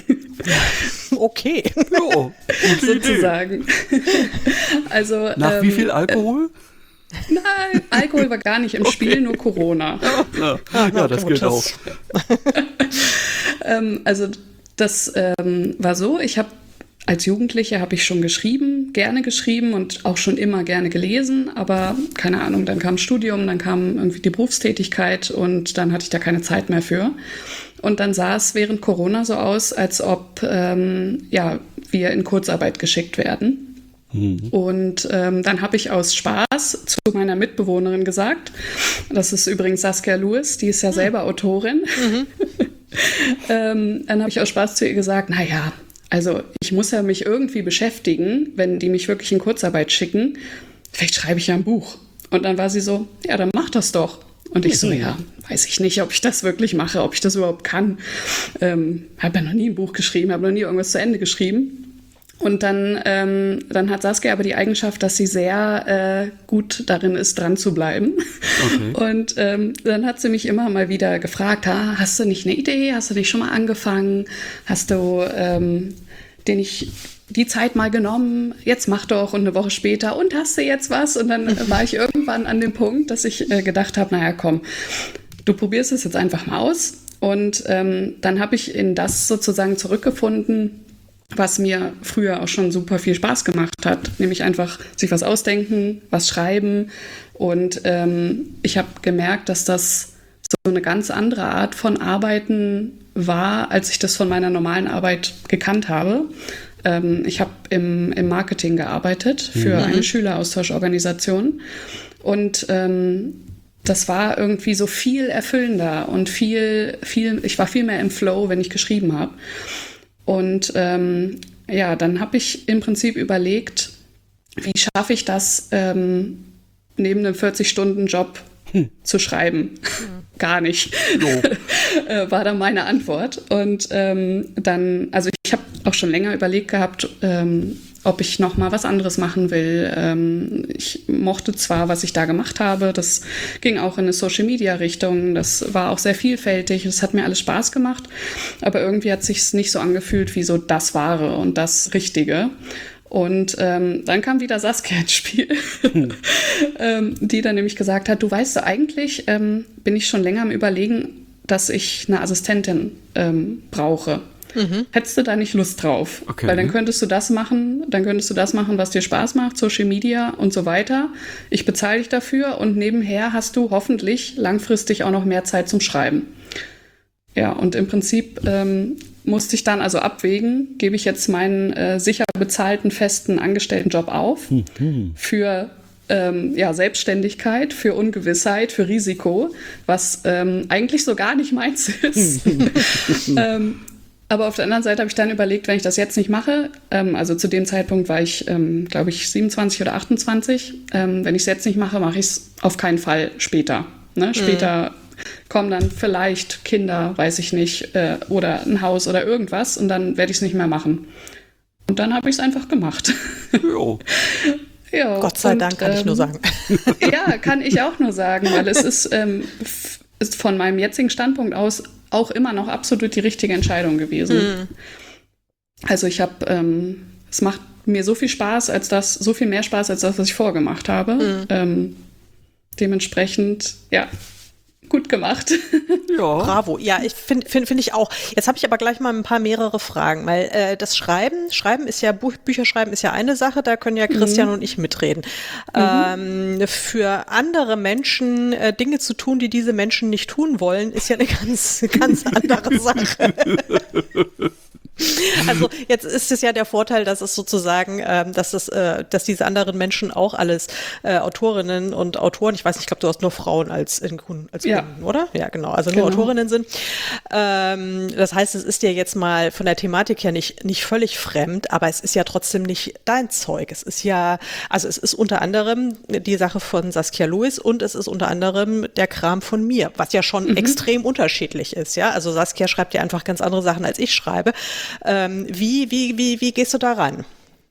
Okay. Ja, sozusagen. Also, nach wie viel Alkohol? Nein, Alkohol war gar nicht im Spiel, nur Corona. Ja, das gilt auch. Also, das war so, als Jugendliche habe ich schon gerne geschrieben und auch schon immer gerne gelesen, aber keine Ahnung, dann kam Studium, dann kam irgendwie die Berufstätigkeit und dann hatte ich da keine Zeit mehr für. Und dann sah es während Corona so aus, als ob wir in Kurzarbeit geschickt werden. Und dann habe ich aus Spaß zu meiner Mitbewohnerin gesagt, das ist übrigens Saskia Lewis, die ist ja selber Autorin. Dann habe ich aus Spaß zu ihr gesagt, naja, also ich muss ja mich irgendwie beschäftigen, wenn die mich wirklich in Kurzarbeit schicken. Vielleicht schreibe ich ja ein Buch. Und dann war sie so, ja, dann mach das doch. Und ich so, ja, weiß ich nicht, ob ich das wirklich mache, ob ich das überhaupt kann. Habe ja noch nie ein Buch geschrieben, habe noch nie irgendwas zu Ende geschrieben. Und dann hat Saskia aber die Eigenschaft, dass sie sehr gut darin ist, dran zu bleiben. Okay. Und dann hat sie mich immer mal wieder gefragt, hast du nicht eine Idee? Hast du nicht schon mal angefangen? Hast du dir nicht die Zeit mal genommen? Jetzt mach doch. Und eine Woche später, und hast du jetzt was? Und dann war ich irgendwann an dem Punkt, dass ich gedacht habe, naja, komm, du probierst es jetzt einfach mal aus. Und dann habe ich in das sozusagen zurückgefunden, was mir früher auch schon super viel Spaß gemacht hat, nämlich einfach sich was ausdenken, was schreiben. Und ich habe gemerkt, dass das so eine ganz andere Art von Arbeiten war, als ich das von meiner normalen Arbeit gekannt habe. Ich habe im Marketing gearbeitet für eine Schüleraustauschorganisation und das war irgendwie so viel erfüllender und ich war viel mehr im Flow, wenn ich geschrieben habe. Und dann habe ich im Prinzip überlegt, wie schaffe ich das, neben einem 40-Stunden-Job zu schreiben? Gar nicht, war dann meine Antwort. Und also ich habe auch schon länger überlegt gehabt, ob ich noch mal was anderes machen will. Ich mochte zwar, was ich da gemacht habe, das ging auch in eine Social-Media-Richtung, das war auch sehr vielfältig, das hat mir alles Spaß gemacht, aber irgendwie hat es sich nicht so angefühlt wie so das Wahre und das Richtige. Und dann kam wieder Saskia ins Spiel, die dann nämlich gesagt hat, du weißt du, eigentlich bin ich schon länger am Überlegen, dass ich eine Assistentin brauche. Hättest du da nicht Lust drauf? Okay. Weil dann könntest du das machen, was dir Spaß macht, Social Media und so weiter. Ich bezahle dich dafür und nebenher hast du hoffentlich langfristig auch noch mehr Zeit zum Schreiben. Ja, und im Prinzip musste ich dann also abwägen, gebe ich jetzt meinen sicher bezahlten, festen Angestelltenjob auf für Selbstständigkeit, für Ungewissheit, für Risiko, was eigentlich so gar nicht meins ist. Aber auf der anderen Seite habe ich dann überlegt, wenn ich das jetzt nicht mache, also zu dem Zeitpunkt war ich, glaube ich, 27 oder 28, wenn ich es jetzt nicht mache, mache ich es auf keinen Fall später. Ne? Später kommen dann vielleicht Kinder, weiß ich nicht, oder ein Haus oder irgendwas und dann werde ich es nicht mehr machen. Und dann habe ich es einfach gemacht. Ja, Gott sei Dank, kann ich nur sagen. Ja, kann ich auch nur sagen, weil es ist von meinem jetzigen Standpunkt aus auch immer noch absolut die richtige Entscheidung gewesen. Also ich habe, es macht mir so viel Spaß, so viel mehr Spaß als das, was ich vorgemacht habe. Dementsprechend, ja, gut gemacht. Ja. Bravo. Ja, ich finde ich auch. Jetzt habe ich aber gleich mal mehrere Fragen, weil das Schreiben ist ja, Bücherschreiben ist ja eine Sache, da können ja Christian und ich mitreden. Für andere Menschen Dinge zu tun, die diese Menschen nicht tun wollen, ist ja eine ganz andere Sache. Also jetzt ist es ja der Vorteil, dass es sozusagen, dass diese anderen Menschen auch alles Autorinnen und Autoren, ich weiß nicht, ich glaube, du hast nur Frauen als Kunden, oder? Ja, genau, also nur Autorinnen sind. Das heißt, es ist dir jetzt mal von der Thematik her nicht völlig fremd, aber es ist ja trotzdem nicht dein Zeug. Es ist ja, also es ist unter anderem die Sache von Saskia Lewis und es ist unter anderem der Kram von mir, was ja schon extrem unterschiedlich ist, ja. Also Saskia schreibt ja einfach ganz andere Sachen, als ich schreibe. Wie gehst du da ran?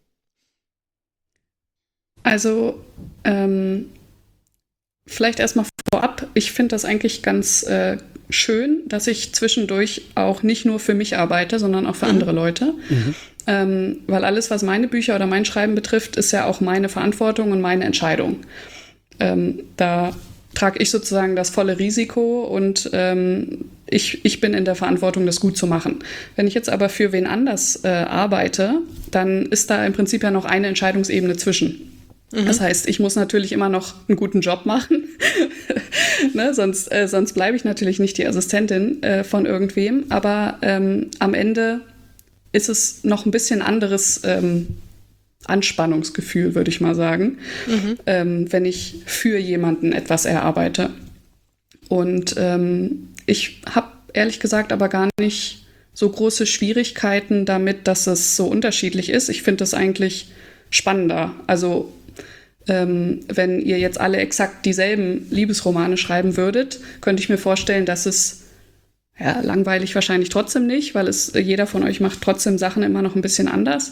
Also, vielleicht erstmal vorab. Ich finde das eigentlich ganz schön, dass ich zwischendurch auch nicht nur für mich arbeite, sondern auch für andere Leute. Weil alles, was meine Bücher oder mein Schreiben betrifft, ist ja auch meine Verantwortung und meine Entscheidung. Da trage ich sozusagen das volle Risiko und ich bin in der Verantwortung, das gut zu machen. Wenn ich jetzt aber für wen anders arbeite, dann ist da im Prinzip ja noch eine Entscheidungsebene zwischen. Das heißt, ich muss natürlich immer noch einen guten Job machen, ne? Sonst bleibe ich natürlich nicht die Assistentin von irgendwem. Aber am Ende ist es noch ein bisschen anderes Anspannungsgefühl, würde ich mal sagen, wenn ich für jemanden etwas erarbeite. Und ich habe ehrlich gesagt aber gar nicht so große Schwierigkeiten damit, dass es so unterschiedlich ist. Ich finde das eigentlich spannender. Also wenn ihr jetzt alle exakt dieselben Liebesromane schreiben würdet, könnte ich mir vorstellen, dass es langweilig wahrscheinlich trotzdem nicht, weil jeder von euch macht trotzdem Sachen immer noch ein bisschen anders.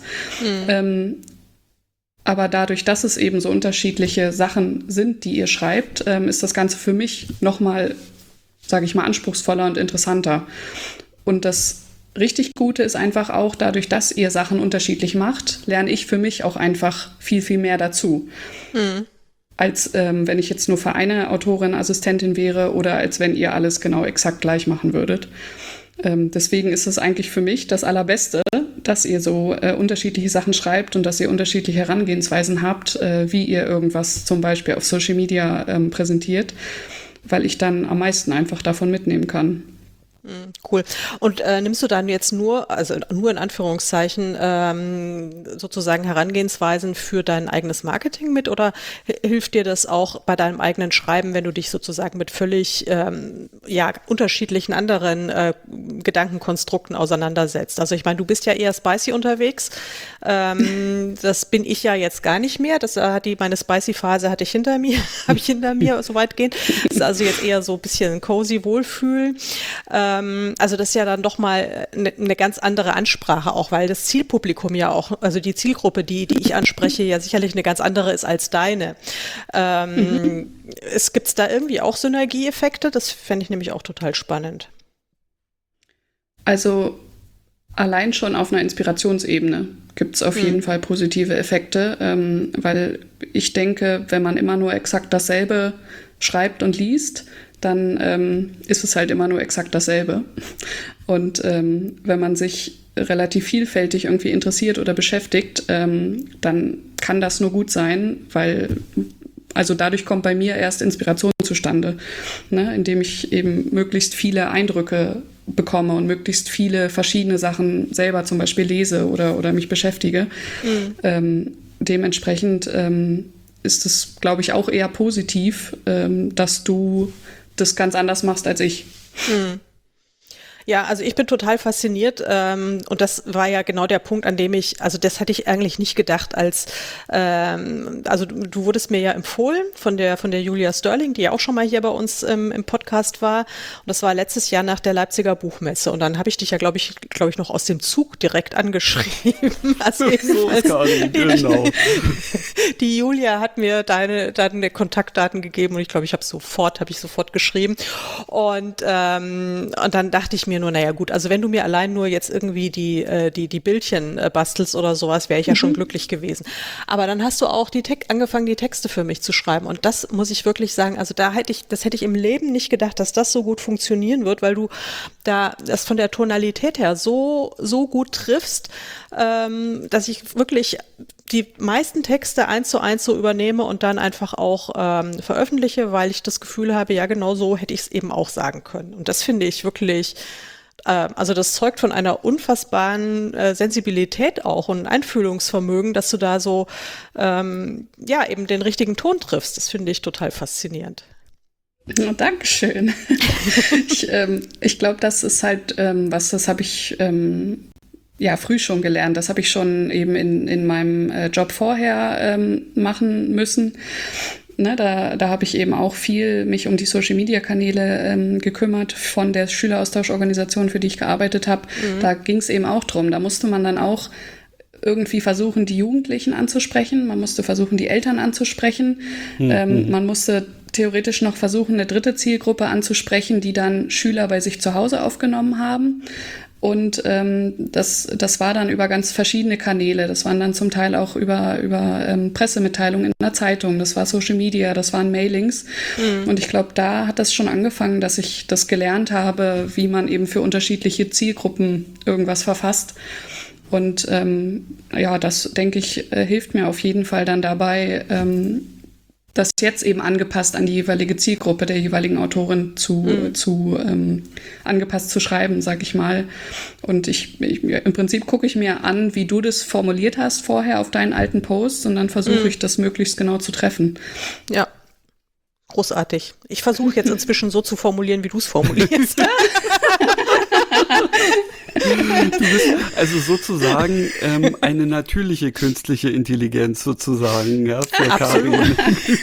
Aber dadurch, dass es eben so unterschiedliche Sachen sind, die ihr schreibt, ist das Ganze für mich nochmal, sage ich mal, anspruchsvoller und interessanter. Und das richtig Gute ist einfach auch, dadurch, dass ihr Sachen unterschiedlich macht, lerne ich für mich auch einfach viel, viel mehr dazu. Als wenn ich jetzt nur für eine Autorin Assistentin wäre oder als wenn ihr alles genau exakt gleich machen würdet. Deswegen ist es eigentlich für mich das Allerbeste, dass ihr so unterschiedliche Sachen schreibt und dass ihr unterschiedliche Herangehensweisen habt, wie ihr irgendwas zum Beispiel auf Social Media präsentiert, weil ich dann am meisten einfach davon mitnehmen kann. Cool. Und nimmst du dann jetzt nur in Anführungszeichen, sozusagen Herangehensweisen für dein eigenes Marketing mit oder hilft dir das auch bei deinem eigenen Schreiben, wenn du dich sozusagen mit völlig unterschiedlichen anderen Gedankenkonstrukten auseinandersetzt? Also ich meine, du bist ja eher spicy unterwegs. Das bin ich ja jetzt gar nicht mehr. Meine Spicy-Phase habe ich hinter mir so weitgehend. Das ist also jetzt eher so ein bisschen cozy Wohlfühl. Also das ist ja dann doch mal eine ganz andere Ansprache auch, weil das Zielpublikum ja auch, also die Zielgruppe, die ich anspreche, ja sicherlich eine ganz andere ist als deine. Gibt's da irgendwie auch Synergieeffekte? Das fände ich nämlich auch total spannend. Also allein schon auf einer Inspirationsebene gibt es auf jeden Fall positive Effekte, weil ich denke, wenn man immer nur exakt dasselbe schreibt und liest, dann ist es halt immer nur exakt dasselbe. Und wenn man sich relativ vielfältig irgendwie interessiert oder beschäftigt, dann kann das nur gut sein, weil also dadurch kommt bei mir erst Inspiration zustande, ne, indem ich eben möglichst viele Eindrücke bekomme und möglichst viele verschiedene Sachen selber zum Beispiel lese oder mich beschäftige. Dementsprechend ist es, glaube ich, auch eher positiv, dass du das ganz anders machst als ich. Ja, also ich bin total fasziniert und das war ja genau der Punkt, an dem also das hätte ich eigentlich nicht gedacht, also du wurdest mir ja empfohlen von der Julia Sterling, die ja auch schon mal hier bei uns im Podcast war und das war letztes Jahr nach der Leipziger Buchmesse und dann habe ich dich ja, glaube ich, noch aus dem Zug direkt angeschrieben. Also genau. Die Julia hat mir deine Kontaktdaten gegeben und ich glaube, ich habe sofort geschrieben und dann dachte ich mir nur, naja gut, also wenn du mir allein nur jetzt irgendwie die Bildchen bastelst oder sowas, wäre ich ja schon glücklich gewesen. Aber dann hast du auch angefangen, die Texte für mich zu schreiben und das muss ich wirklich sagen, also das hätte ich im Leben nicht gedacht, dass das so gut funktionieren wird, weil du das von der Tonalität her so gut triffst, dass ich wirklich die meisten Texte 1:1 so übernehme und dann einfach auch veröffentliche, weil ich das Gefühl habe, ja genau so hätte ich es eben auch sagen können. Und das finde ich wirklich Also das zeugt von einer unfassbaren Sensibilität auch und Einfühlungsvermögen, dass du da so eben den richtigen Ton triffst. Das finde ich total faszinierend. Oh, Dankeschön. Ich glaube, das ist halt das habe ich früh schon gelernt. Das habe ich schon eben in meinem Job vorher machen müssen. Ne, da habe ich eben auch viel mich um die Social-Media-Kanäle gekümmert von der Schüleraustauschorganisation, für die ich gearbeitet habe. Da ging es eben auch drum. Da musste man dann auch irgendwie versuchen, die Jugendlichen anzusprechen. Man musste versuchen, die Eltern anzusprechen. Man musste theoretisch noch versuchen, eine dritte Zielgruppe anzusprechen, die dann Schüler bei sich zu Hause aufgenommen haben. Und das war dann über ganz verschiedene Kanäle. Das waren dann zum Teil auch über Pressemitteilungen in einer Zeitung. Das war Social Media, das waren Mailings. Und ich glaube, da hat das schon angefangen, dass ich das gelernt habe, wie man eben für unterschiedliche Zielgruppen irgendwas verfasst. Und das, denke ich, hilft mir auf jeden Fall dann dabei, das jetzt eben angepasst an die jeweilige Zielgruppe der jeweiligen Autorin angepasst zu schreiben, sag ich mal. Und im Prinzip gucke ich mir an, wie du das formuliert hast vorher auf deinen alten Posts und dann versuche ich das möglichst genau zu treffen. Ja, großartig. Ich versuche jetzt inzwischen so zu formulieren, wie du es formulierst. Du bist also sozusagen eine natürliche künstliche Intelligenz sozusagen, ja, für Karin.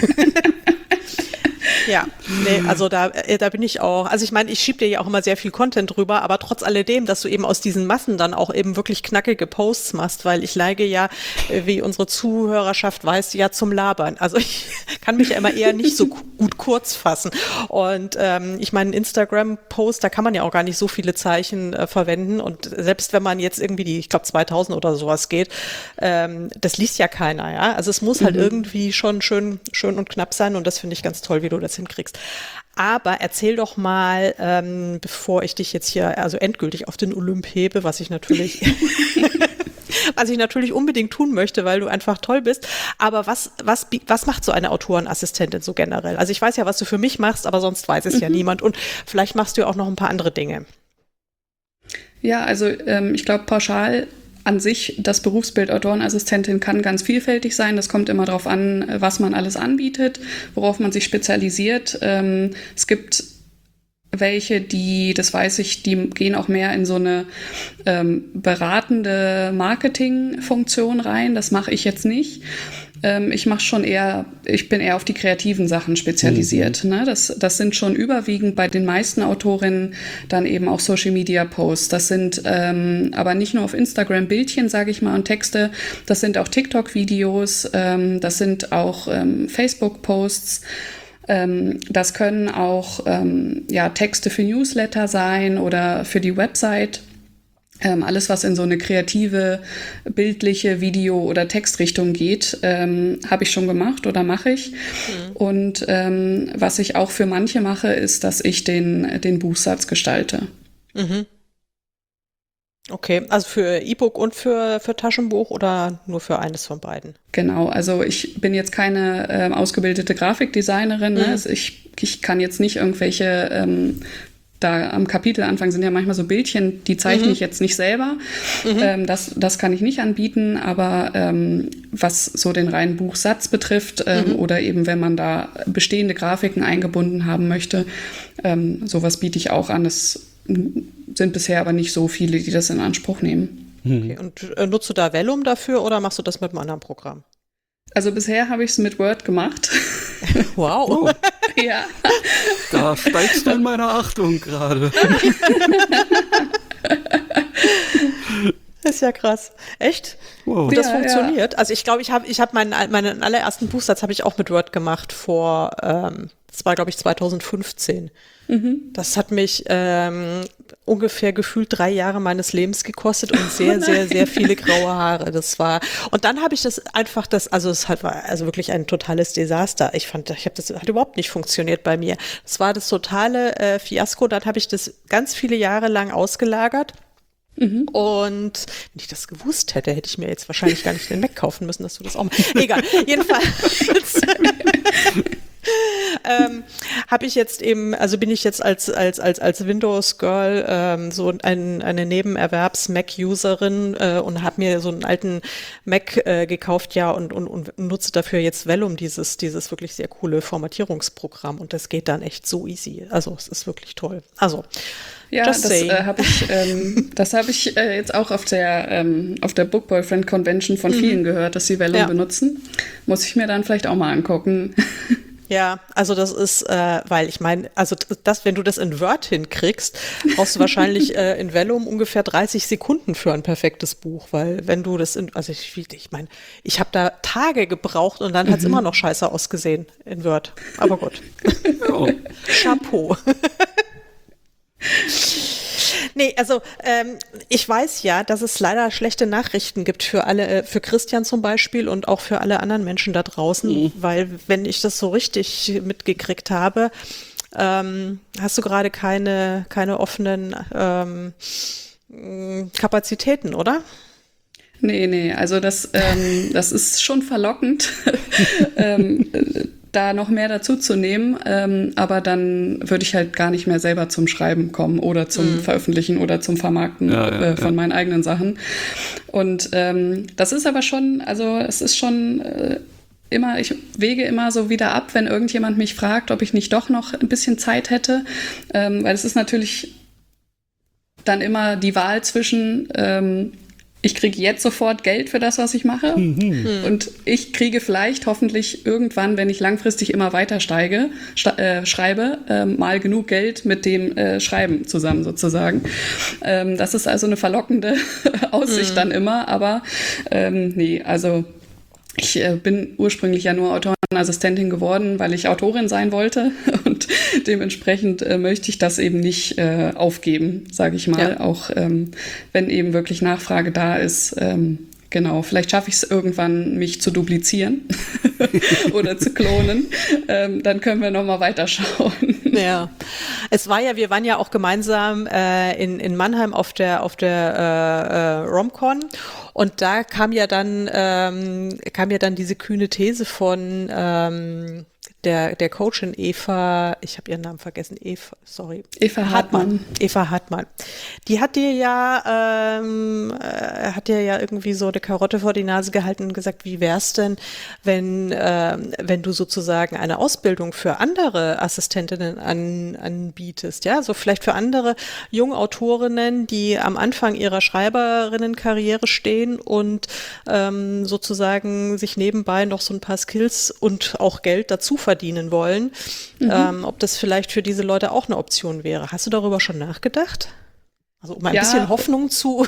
Ja, nee, also da bin ich auch, also ich meine, ich schieb dir ja auch immer sehr viel Content drüber, aber trotz alledem, dass du eben aus diesen Massen dann auch eben wirklich knackige Posts machst, weil ich neige ja, wie unsere Zuhörerschaft weiß, ja zum Labern. Also ich kann mich ja immer eher nicht so gut kurz fassen. Und ich meine, Instagram-Post, da kann man ja auch gar nicht so viele Zeichen verwenden und selbst wenn man jetzt irgendwie ich glaube 2000 oder sowas geht, das liest ja keiner, ja. Also es muss halt irgendwie schon schön und knapp sein und das finde ich ganz toll, wie du das hinkriegst. Aber erzähl doch mal, bevor ich dich jetzt hier also endgültig auf den Olymp hebe, was ich natürlich unbedingt tun möchte, weil du einfach toll bist. Aber was macht so eine Autorenassistentin so generell? Also ich weiß ja, was du für mich machst, aber sonst weiß es ja niemand. Und vielleicht machst du ja auch noch ein paar andere Dinge. Ja, also ich glaube pauschal an sich, das Berufsbild Autorenassistentin kann ganz vielfältig sein. Das kommt immer darauf an, was man alles anbietet, worauf man sich spezialisiert. Es gibt welche, das weiß ich, die gehen auch mehr in so eine beratende Marketingfunktion rein. Das mache ich jetzt nicht. Ich bin eher auf die kreativen Sachen spezialisiert. Ne? Das sind schon überwiegend bei den meisten Autorinnen dann eben auch Social-Media-Posts. Das sind aber nicht nur auf Instagram Bildchen, sage ich mal, und Texte. Das sind auch TikTok-Videos. Das sind auch Facebook-Posts. Das können auch Texte für Newsletter sein oder für die Website. Alles, was in so eine kreative, bildliche Video- oder Textrichtung geht, habe ich schon gemacht oder mache ich. Und was ich auch für manche mache, ist, dass ich den Buchsatz gestalte. Okay, also für E-Book und für Taschenbuch oder nur für eines von beiden? Genau, also ich bin jetzt keine ausgebildete Grafikdesignerin. Ne? Also ich kann jetzt nicht irgendwelche da am Kapitelanfang sind ja manchmal so Bildchen, die zeichne ich jetzt nicht selber. Das kann ich nicht anbieten, aber was so den reinen Buchsatz betrifft oder eben wenn man da bestehende Grafiken eingebunden haben möchte, sowas biete ich auch an. Es sind bisher aber nicht so viele, die das in Anspruch nehmen. Okay. Und nutzt du da Vellum dafür oder machst du das mit einem anderen Programm? Also bisher habe ich es mit Word gemacht. Wow. Oh. Ja. Da steigst du in meiner Achtung gerade. Das ist ja krass. Echt? Wow. Wie das Ja, funktioniert? Ja. Also ich glaube, ich hab meinen allerersten Buchsatz habe ich auch mit Word gemacht das war glaube ich 2015. Das hat mich ungefähr gefühlt 3 Jahre meines Lebens gekostet und sehr, sehr, sehr viele graue Haare. Und dann habe ich es war wirklich ein totales Desaster. Das hat überhaupt nicht funktioniert bei mir. Das war das totale Fiasko. Dann habe ich das ganz viele Jahre lang ausgelagert. Und wenn ich das gewusst hätte, hätte ich mir jetzt wahrscheinlich gar nicht den Mac kaufen müssen, dass du das auch mal. Egal, jedenfalls. Habe ich jetzt eben, also bin ich jetzt als Windows Girl so eine Nebenerwerbs-Mac-Userin und habe mir so einen alten Mac gekauft, ja, und nutze dafür jetzt Vellum, dieses wirklich sehr coole Formatierungsprogramm, und das geht dann echt so easy. Also es ist wirklich toll. Also ja, das habe ich jetzt auch auf der Book Boyfriend Convention von vielen gehört, dass sie Vellum benutzen. Muss ich mir dann vielleicht auch mal angucken. Ja, also das ist, weil ich meine, also wenn du das in Word hinkriegst, brauchst du wahrscheinlich in Vellum ungefähr 30 Sekunden für ein perfektes Buch, weil wenn du das ich meine, ich habe da Tage gebraucht und dann hat es immer noch scheiße ausgesehen in Word. Aber gut. Oh. Chapeau. Nee, also ich weiß ja, dass es leider schlechte Nachrichten gibt für Christian zum Beispiel und auch für alle anderen Menschen da draußen, weil wenn ich das so richtig mitgekriegt habe, hast du gerade keine offenen Kapazitäten, oder? Nee, also das ist schon verlockend, da noch mehr dazu zu nehmen, aber dann würde ich halt gar nicht mehr selber zum Schreiben kommen oder zum Veröffentlichen oder zum Vermarkten von meinen eigenen Sachen. Und das ist aber schon, also es ist schon immer, ich wege immer so wieder ab, wenn irgendjemand mich fragt, ob ich nicht doch noch ein bisschen Zeit hätte, weil es ist natürlich dann immer die Wahl zwischen ich kriege jetzt sofort Geld für das, was ich mache. Und ich kriege vielleicht hoffentlich irgendwann, wenn ich langfristig immer weiter schreibe, mal genug Geld mit dem Schreiben zusammen sozusagen. Das ist also eine verlockende Aussicht dann immer. Aber nee, also ich bin ursprünglich ja nur Autorenassistentin geworden, weil ich Autorin sein wollte, und dementsprechend möchte ich das eben nicht aufgeben, sage ich mal, auch wenn eben wirklich Nachfrage da ist. Genau, vielleicht schaffe ich es irgendwann, mich zu duplizieren oder zu klonen. Dann können wir nochmal weiterschauen. Ja, wir waren ja auch gemeinsam in Mannheim auf der RomCon, und da kam ja dann diese kühne These von der Coachin Eva, ich habe ihren Namen vergessen, Eva Hartmann. Eva Hartmann. Die hat dir ja irgendwie so eine Karotte vor die Nase gehalten und gesagt, wie wär's denn, wenn du sozusagen eine Ausbildung für andere Assistentinnen anbietest, ja, so vielleicht für andere Jungautorinnen, die am Anfang ihrer Schreiberinnenkarriere stehen und sozusagen sich nebenbei noch so ein paar Skills und auch Geld dazu verdienen wollen, ob das vielleicht für diese Leute auch eine Option wäre. Hast du darüber schon nachgedacht? Also um ein bisschen Hoffnung zu...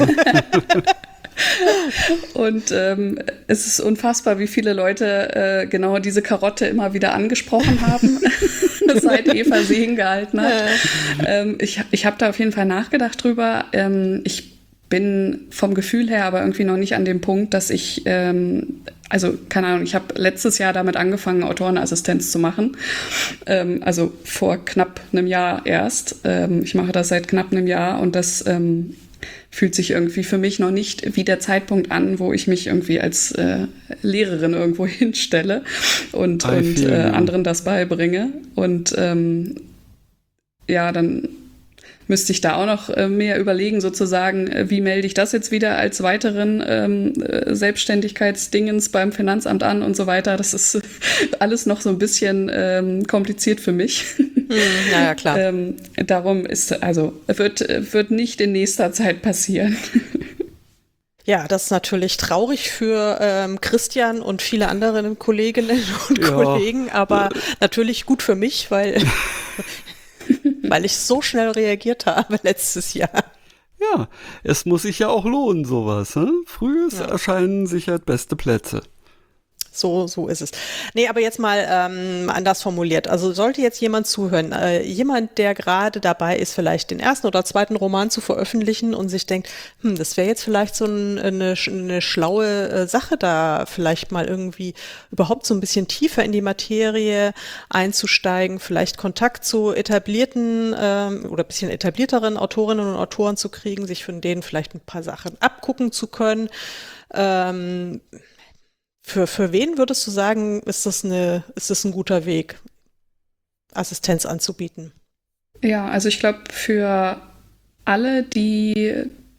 Und es ist unfassbar, wie viele Leute genau diese Karotte immer wieder angesprochen haben, seit Eva sie hingehalten hat. Ich habe da auf jeden Fall nachgedacht drüber. Ich bin vom Gefühl her aber irgendwie noch nicht an dem Punkt, dass ich, also keine Ahnung, ich habe letztes Jahr damit angefangen, Autorenassistenz zu machen. Also vor knapp einem Jahr erst. Ich mache das seit knapp einem Jahr, und das fühlt sich irgendwie für mich noch nicht wie der Zeitpunkt an, wo ich mich irgendwie als Lehrerin irgendwo hinstelle und anderen das beibringe. Und ja, dann müsste ich da auch noch mehr überlegen, sozusagen, wie melde ich das jetzt wieder als weiteren Selbstständigkeitsdingens beim Finanzamt an und so weiter. Das ist alles noch so ein bisschen kompliziert für mich. Ja, klar. Darum wird nicht in nächster Zeit passieren. Ja, das ist natürlich traurig für Christian und viele andere Kolleginnen und Kollegen, aber natürlich gut für mich, weil ich so schnell reagiert habe letztes Jahr. Ja, es muss sich ja auch lohnen, sowas. Ne? Frühes Erscheinen sichert beste Plätze. So ist es. Nee, aber jetzt mal anders formuliert. Also sollte jetzt jemand zuhören, jemand, der gerade dabei ist, vielleicht den ersten oder zweiten Roman zu veröffentlichen und sich denkt, das wäre jetzt vielleicht so eine schlaue Sache, da vielleicht mal irgendwie überhaupt so ein bisschen tiefer in die Materie einzusteigen, vielleicht Kontakt zu etablierten oder ein bisschen etablierteren Autorinnen und Autoren zu kriegen, sich von denen vielleicht ein paar Sachen abgucken zu können. Für wen würdest du sagen, ist das ein guter Weg, Assistenz anzubieten? Ja, also ich glaube, für alle, die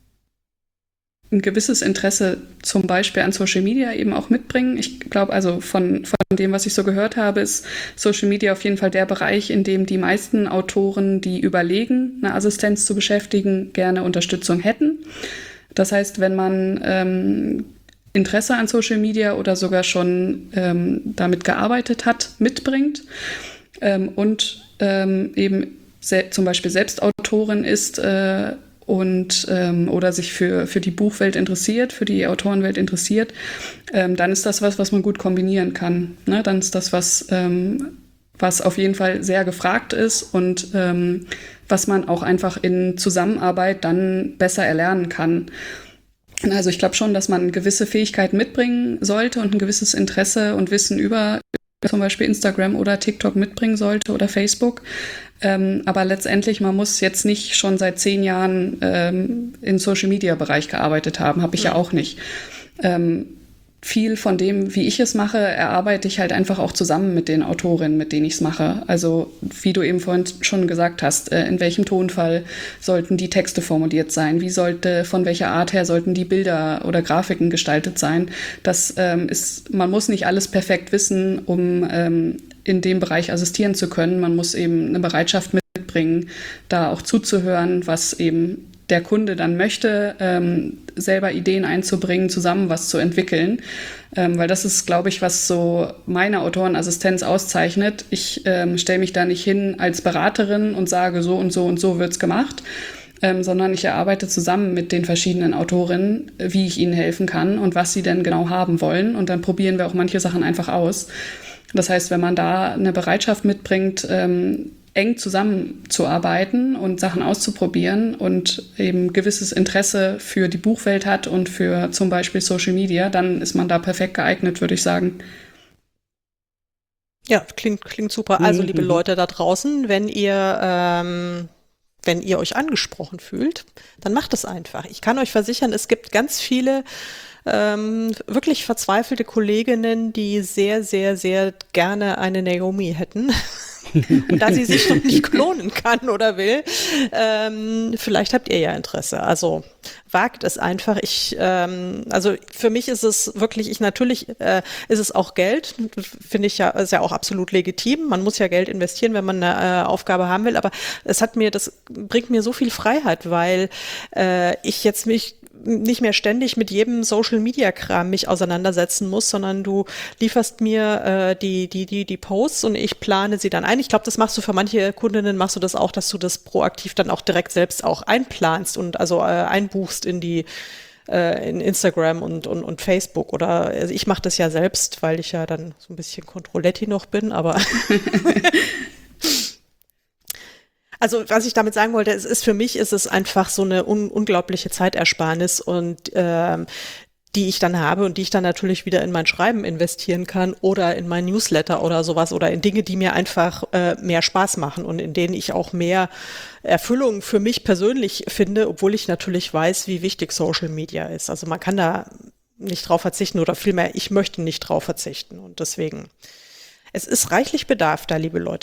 ein gewisses Interesse zum Beispiel an Social Media eben auch mitbringen. Ich glaube, also von dem, was ich so gehört habe, ist Social Media auf jeden Fall der Bereich, in dem die meisten Autoren, die überlegen, eine Assistenz zu beschäftigen, gerne Unterstützung hätten. Das heißt, wenn man Interesse an Social Media oder sogar schon damit gearbeitet hat, mitbringt und eben zum Beispiel selbst Autorin ist und oder sich für die Buchwelt interessiert, für die Autorenwelt interessiert, dann ist das was man gut kombinieren kann. Ne? Dann ist das was auf jeden Fall sehr gefragt ist und was man auch einfach in Zusammenarbeit dann besser erlernen kann. Also ich glaube schon, dass man gewisse Fähigkeiten mitbringen sollte und ein gewisses Interesse und Wissen über zum Beispiel Instagram oder TikTok mitbringen sollte oder Facebook. Aber letztendlich, man muss jetzt nicht schon seit 10 Jahren im Social-Media-Bereich gearbeitet haben. Habe ich ja auch nicht. Viel von dem, wie ich es mache, erarbeite ich halt einfach auch zusammen mit den Autorinnen, mit denen ich es mache. Also wie du eben vorhin schon gesagt hast, in welchem Tonfall sollten die Texte formuliert sein? Von welcher Art her sollten die Bilder oder Grafiken gestaltet sein? Man muss nicht alles perfekt wissen, um in dem Bereich assistieren zu können. Man muss eben eine Bereitschaft mitbringen, da auch zuzuhören, was eben der Kunde dann möchte, selber Ideen einzubringen, zusammen was zu entwickeln. Weil das ist, glaube ich, was so meine Autorenassistenz auszeichnet. Ich stelle mich da nicht hin als Beraterin und sage, so und so und so wird's gemacht, sondern ich erarbeite zusammen mit den verschiedenen Autorinnen, wie ich ihnen helfen kann und was sie denn genau haben wollen. Und dann probieren wir auch manche Sachen einfach aus. Das heißt, wenn man da eine Bereitschaft mitbringt, eng zusammenzuarbeiten und Sachen auszuprobieren und eben gewisses Interesse für die Buchwelt hat und für zum Beispiel Social Media, dann ist man da perfekt geeignet, würde ich sagen. Ja, klingt super. Also, liebe Leute da draußen, wenn ihr euch angesprochen fühlt, dann macht es einfach. Ich kann euch versichern, es gibt ganz viele wirklich verzweifelte Kolleginnen, die sehr, sehr, sehr gerne eine Naomi hätten. Und da sie sich noch nicht klonen kann oder will, vielleicht habt ihr ja Interesse. Also wagt es einfach. Also für mich ist es wirklich, natürlich ist es auch Geld, finde ich ja, ist ja auch absolut legitim. Man muss ja Geld investieren, wenn man eine Aufgabe haben will, aber das bringt mir so viel Freiheit, weil ich jetzt mich nicht mehr ständig mit jedem Social-Media-Kram mich auseinandersetzen muss, sondern du lieferst mir die Posts und ich plane sie dann ein. Ich glaube, das machst du für manche Kundinnen, machst du das auch, dass du das proaktiv dann auch direkt selbst auch einplanst und also einbuchst in Instagram und Facebook. Oder also ich mache das ja selbst, weil ich ja dann so ein bisschen Controletti noch bin, aber also was ich damit sagen wollte, für mich ist es einfach so eine unglaubliche Zeitersparnis und die ich dann habe und die ich dann natürlich wieder in mein Schreiben investieren kann oder in mein Newsletter oder sowas oder in Dinge, die mir einfach mehr Spaß machen und in denen ich auch mehr Erfüllung für mich persönlich finde, obwohl ich natürlich weiß, wie wichtig Social Media ist. Also man kann da nicht drauf verzichten oder vielmehr, ich möchte nicht drauf verzichten und deswegen, es ist reichlich Bedarf da, liebe Leute.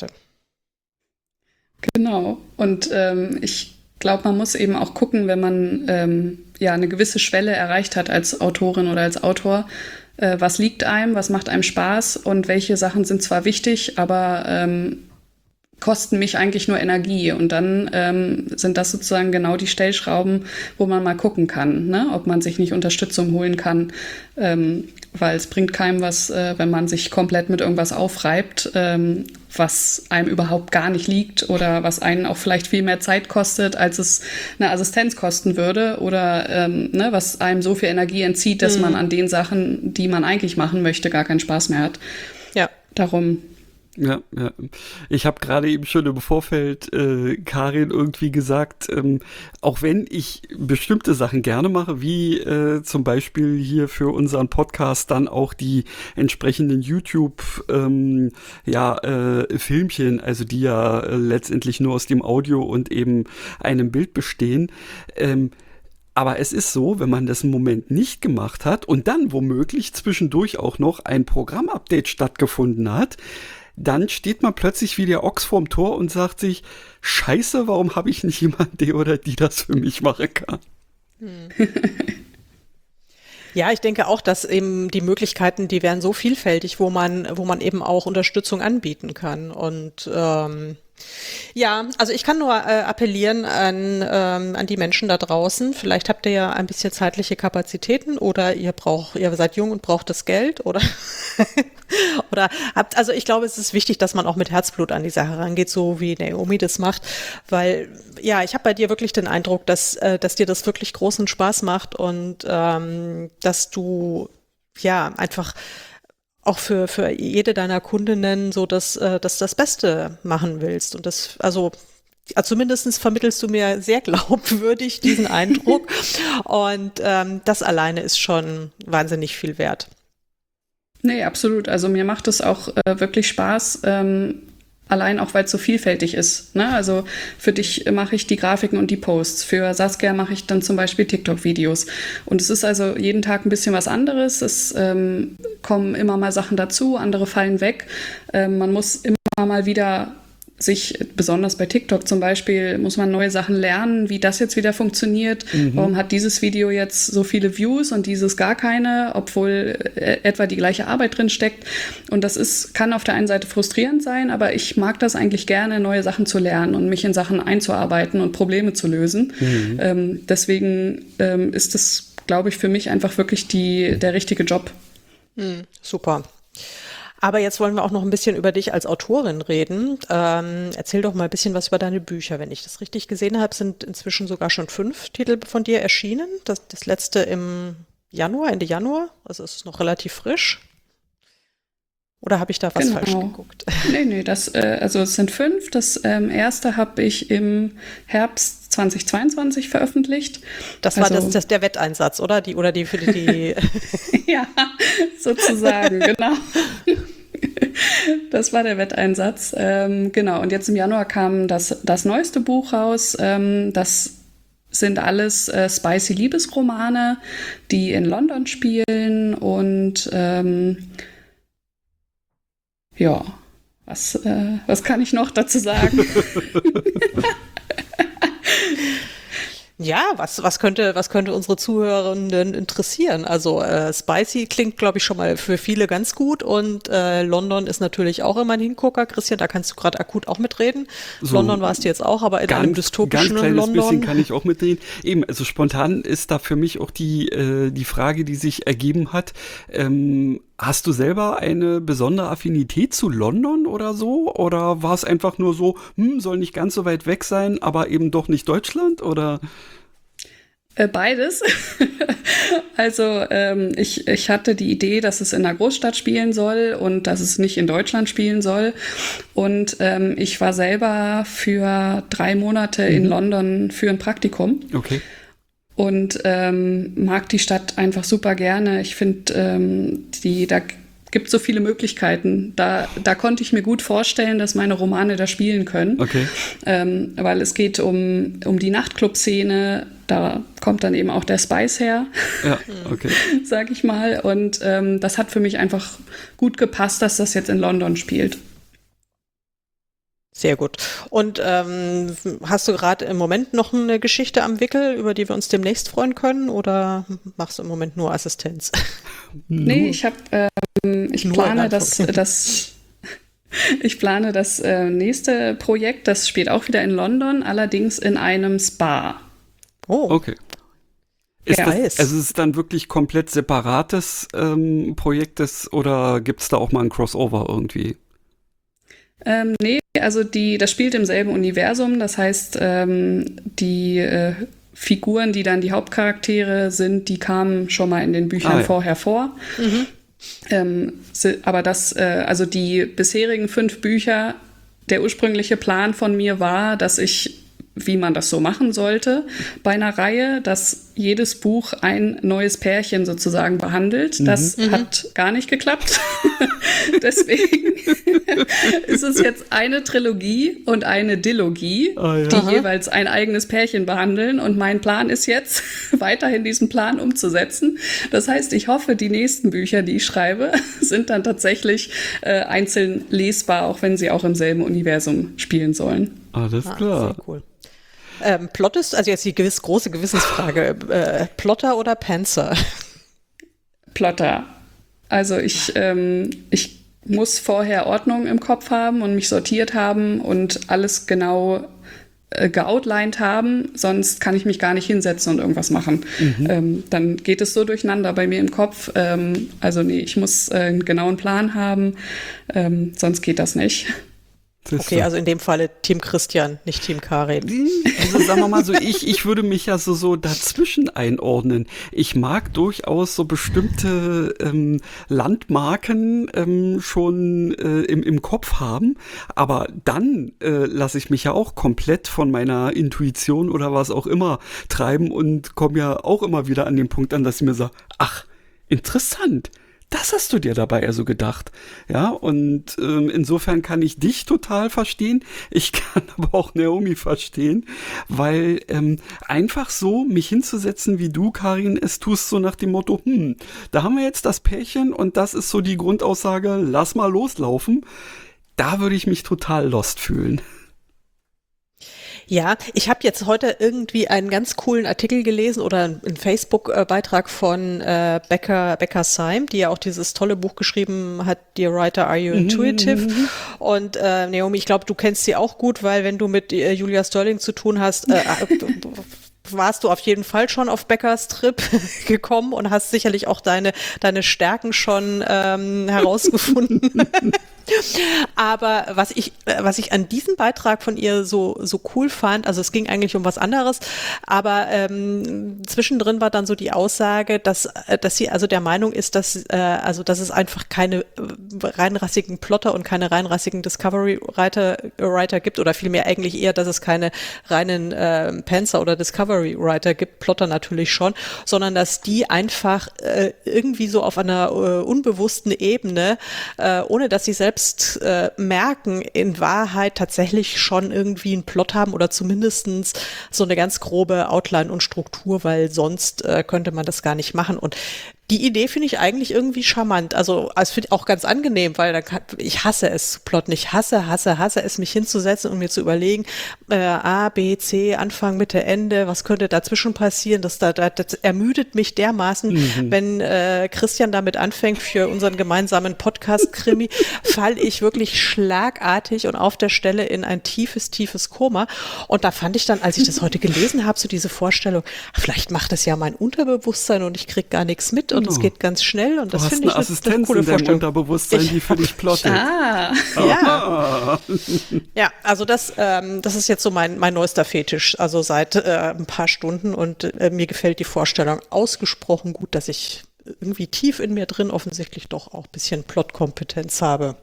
Genau. Und ich glaube, man muss eben auch gucken, wenn man eine gewisse Schwelle erreicht hat als Autorin oder als Autor, was liegt einem, was macht einem Spaß und welche Sachen sind zwar wichtig, aber kosten mich eigentlich nur Energie. Und dann sind das sozusagen genau die Stellschrauben, wo man mal gucken kann, ne? Ob man sich nicht Unterstützung holen kann, weil es bringt keinem was, wenn man sich komplett mit irgendwas aufreibt, was einem überhaupt gar nicht liegt oder was einen auch vielleicht viel mehr Zeit kostet, als es eine Assistenz kosten würde oder was einem so viel Energie entzieht, dass man an den Sachen, die man eigentlich machen möchte, gar keinen Spaß mehr hat. Ja. Darum. Ja. Ich habe gerade eben schon im Vorfeld Karin irgendwie gesagt, auch wenn ich bestimmte Sachen gerne mache, wie zum Beispiel hier für unseren Podcast dann auch die entsprechenden YouTube-Filmchen, also die ja letztendlich nur aus dem Audio und eben einem Bild bestehen, Aber es ist so, wenn man das im Moment nicht gemacht hat und dann womöglich zwischendurch auch noch ein Programmupdate stattgefunden hat, dann steht man plötzlich wie der Ochs vorm Tor und sagt sich, Scheiße, warum habe ich nicht jemanden, der oder die das für mich machen kann? Ja, ich denke auch, dass eben die Möglichkeiten, die wären so vielfältig, wo man eben auch Unterstützung anbieten kann. Und ja, also ich kann nur appellieren an die Menschen da draußen. Vielleicht habt ihr ja ein bisschen zeitliche Kapazitäten oder ihr seid jung und braucht das Geld oder also ich glaube, es ist wichtig, dass man auch mit Herzblut an die Sache rangeht, so wie Naomi das macht, weil ja, ich habe bei dir wirklich den Eindruck, dass dir das wirklich großen Spaß macht und dass du ja einfach auch für jede deiner Kundinnen so das Beste machen willst. Und das, also zumindest vermittelst du mir sehr glaubwürdig diesen Eindruck. Und das alleine ist schon wahnsinnig viel wert. Nee, absolut. Also mir macht es auch wirklich Spaß, allein auch, weil es so vielfältig ist. Ne? Also für dich mache ich die Grafiken und die Posts. Für Saskia mache ich dann zum Beispiel TikTok-Videos. Und es ist also jeden Tag ein bisschen was anderes. Es kommen immer mal Sachen dazu, andere fallen weg. Man muss immer mal wieder sich, besonders bei TikTok zum Beispiel, muss man neue Sachen lernen, wie das jetzt wieder funktioniert. Warum hat dieses Video jetzt so viele Views und dieses gar keine, obwohl etwa die gleiche Arbeit drin steckt. Und das kann auf der einen Seite frustrierend sein, aber ich mag das eigentlich gerne, neue Sachen zu lernen und mich in Sachen einzuarbeiten und Probleme zu lösen. Deswegen ist das, glaube ich, für mich einfach wirklich der richtige Job. Super. Aber jetzt wollen wir auch noch ein bisschen über dich als Autorin reden. Erzähl doch mal ein bisschen was über deine Bücher. Wenn ich das richtig gesehen habe, sind inzwischen sogar schon 5 Titel von dir erschienen. Das letzte im Januar, Ende Januar. Also es ist noch relativ frisch. Oder habe ich da was falsch geguckt? Nee, also es sind 5. Das erste habe ich im Herbst 2022 veröffentlicht. Das war der Wetteinsatz, oder? Die für die Ja, sozusagen, genau. Das war der Wetteinsatz. Genau, und jetzt im Januar kam das neueste Buch raus. Das sind alles spicy Liebesromane, die in London spielen und ja, was kann ich noch dazu sagen? Ja, was könnte unsere Zuhörenden interessieren? Also spicy klingt, glaube ich, schon mal für viele ganz gut und London ist natürlich auch immer ein Hingucker. Christian, da kannst du gerade akut auch mitreden. So, London warst du jetzt auch, aber in einem dystopischen ganz kleines London. Bisschen kann ich auch mitreden. Eben, also spontan ist da für mich auch die Frage, die sich ergeben hat. Hast du selber eine besondere Affinität zu London oder so? Oder war es einfach nur so, soll nicht ganz so weit weg sein, aber eben doch nicht Deutschland? Oder? Beides. Also ich hatte die Idee, dass es in einer Großstadt spielen soll und dass es nicht in Deutschland spielen soll. Und ich war selber für 3 Monate in London für ein Praktikum. Okay. Und mag die Stadt einfach super gerne. Ich finde, da gibt so viele Möglichkeiten. Da konnte ich mir gut vorstellen, dass meine Romane da spielen können. Okay. Weil es geht um die Nachtclub-Szene. Da kommt dann eben auch der Spice her, ja, okay. Sag ich mal. Und das hat für mich einfach gut gepasst, dass das jetzt in London spielt. Sehr gut. Und hast du gerade im Moment noch eine Geschichte am Wickel, über die wir uns demnächst freuen können, oder machst du im Moment nur Assistenz? Nee, ich plane das nächste Projekt, das spielt auch wieder in London, allerdings in einem Spa. Oh. Okay. Also ist es dann wirklich komplett separates Projekt oder gibt es da auch mal ein Crossover irgendwie? Nee, also das spielt im selben Universum. Das heißt, die Figuren, die dann die Hauptcharaktere sind, die kamen schon mal in den Büchern vorher vor. Aber also die bisherigen 5 Bücher, der ursprüngliche Plan von mir war, dass ich, wie man das so machen sollte, bei einer Reihe, dass jedes Buch ein neues Pärchen sozusagen behandelt. Das hat gar nicht geklappt. Deswegen Es ist jetzt eine Trilogie und eine Dilogie, die jeweils ein eigenes Pärchen behandeln. Und mein Plan ist jetzt, weiterhin diesen Plan umzusetzen. Das heißt, ich hoffe, die nächsten Bücher, die ich schreibe, sind dann tatsächlich einzeln lesbar, auch wenn sie auch im selben Universum spielen sollen. Alles klar. Sehr cool. Plot ist, also jetzt die große Gewissensfrage, Plotter oder Panzer? Plotter. Also ich muss vorher Ordnung im Kopf haben und mich sortiert haben und alles genau geoutlined haben, sonst kann ich mich gar nicht hinsetzen und irgendwas machen. Dann geht es so durcheinander bei mir im Kopf. Also nee, ich muss einen genauen Plan haben, sonst geht das nicht. Okay, also in dem Falle Team Christian, nicht Team Karin. Also sagen wir mal so, ich würde mich ja so dazwischen einordnen. Ich mag durchaus so bestimmte Landmarken schon im Kopf haben, aber dann lasse ich mich ja auch komplett von meiner Intuition oder was auch immer treiben und komme ja auch immer wieder an den Punkt an, dass ich mir sage, ach, interessant. Das hast du dir dabei also gedacht. Ja, und insofern kann ich dich total verstehen. Ich kann aber auch Naomi verstehen, weil einfach so mich hinzusetzen, wie du, Karin, es tust, so nach dem Motto, da haben wir jetzt das Pärchen und das ist so die Grundaussage, lass mal loslaufen. Da würde ich mich total lost fühlen. Ja, ich habe jetzt heute irgendwie einen ganz coolen Artikel gelesen oder einen Facebook-Beitrag von Becca Syme, die ja auch dieses tolle Buch geschrieben hat, Dear Writer, Are You Intuitive? Und Naomi, ich glaube, du kennst sie auch gut, weil wenn du mit Julia Sterling zu tun hast, warst du auf jeden Fall schon auf Beckers Trip gekommen und hast sicherlich auch deine Stärken schon herausgefunden. Aber was ich an diesem Beitrag von ihr so cool fand, also es ging eigentlich um was anderes, aber zwischendrin war dann so die Aussage, dass sie also der Meinung ist, dass es einfach keine reinrassigen Plotter und keine reinrassigen Discovery-Writer gibt, oder vielmehr eigentlich eher, dass es keine reinen Panzer- oder Discovery-Writer gibt, Plotter natürlich schon, sondern dass die einfach irgendwie so auf einer unbewussten Ebene, ohne dass sie selbst merken, in Wahrheit tatsächlich schon irgendwie einen Plot haben oder zumindestens so eine ganz grobe Outline und Struktur, weil sonst könnte man das gar nicht machen. Und die Idee finde ich eigentlich irgendwie charmant. Also finde ich auch ganz angenehm, weil ich hasse es zu plotten. Ich hasse es, mich hinzusetzen und mir zu überlegen, A, B, C, Anfang, Mitte, Ende, was könnte dazwischen passieren? Das ermüdet mich dermaßen, wenn Christian damit anfängt für unseren gemeinsamen Podcast-Krimi, falle ich wirklich schlagartig und auf der Stelle in ein tiefes Koma. Und da fand ich dann, als ich das heute gelesen habe, so diese Vorstellung, vielleicht macht das ja mein Unterbewusstsein und ich kriege gar nichts mit. Und es geht ganz schnell und das finde ich eine coole Vorstellung. Deinem Unterbewusstsein, die für dich plottet. Ja. Ja, also das ist jetzt so mein neuester Fetisch, also seit ein paar Stunden, und mir gefällt die Vorstellung ausgesprochen gut, dass ich irgendwie tief in mir drin offensichtlich doch auch ein bisschen Plotkompetenz habe.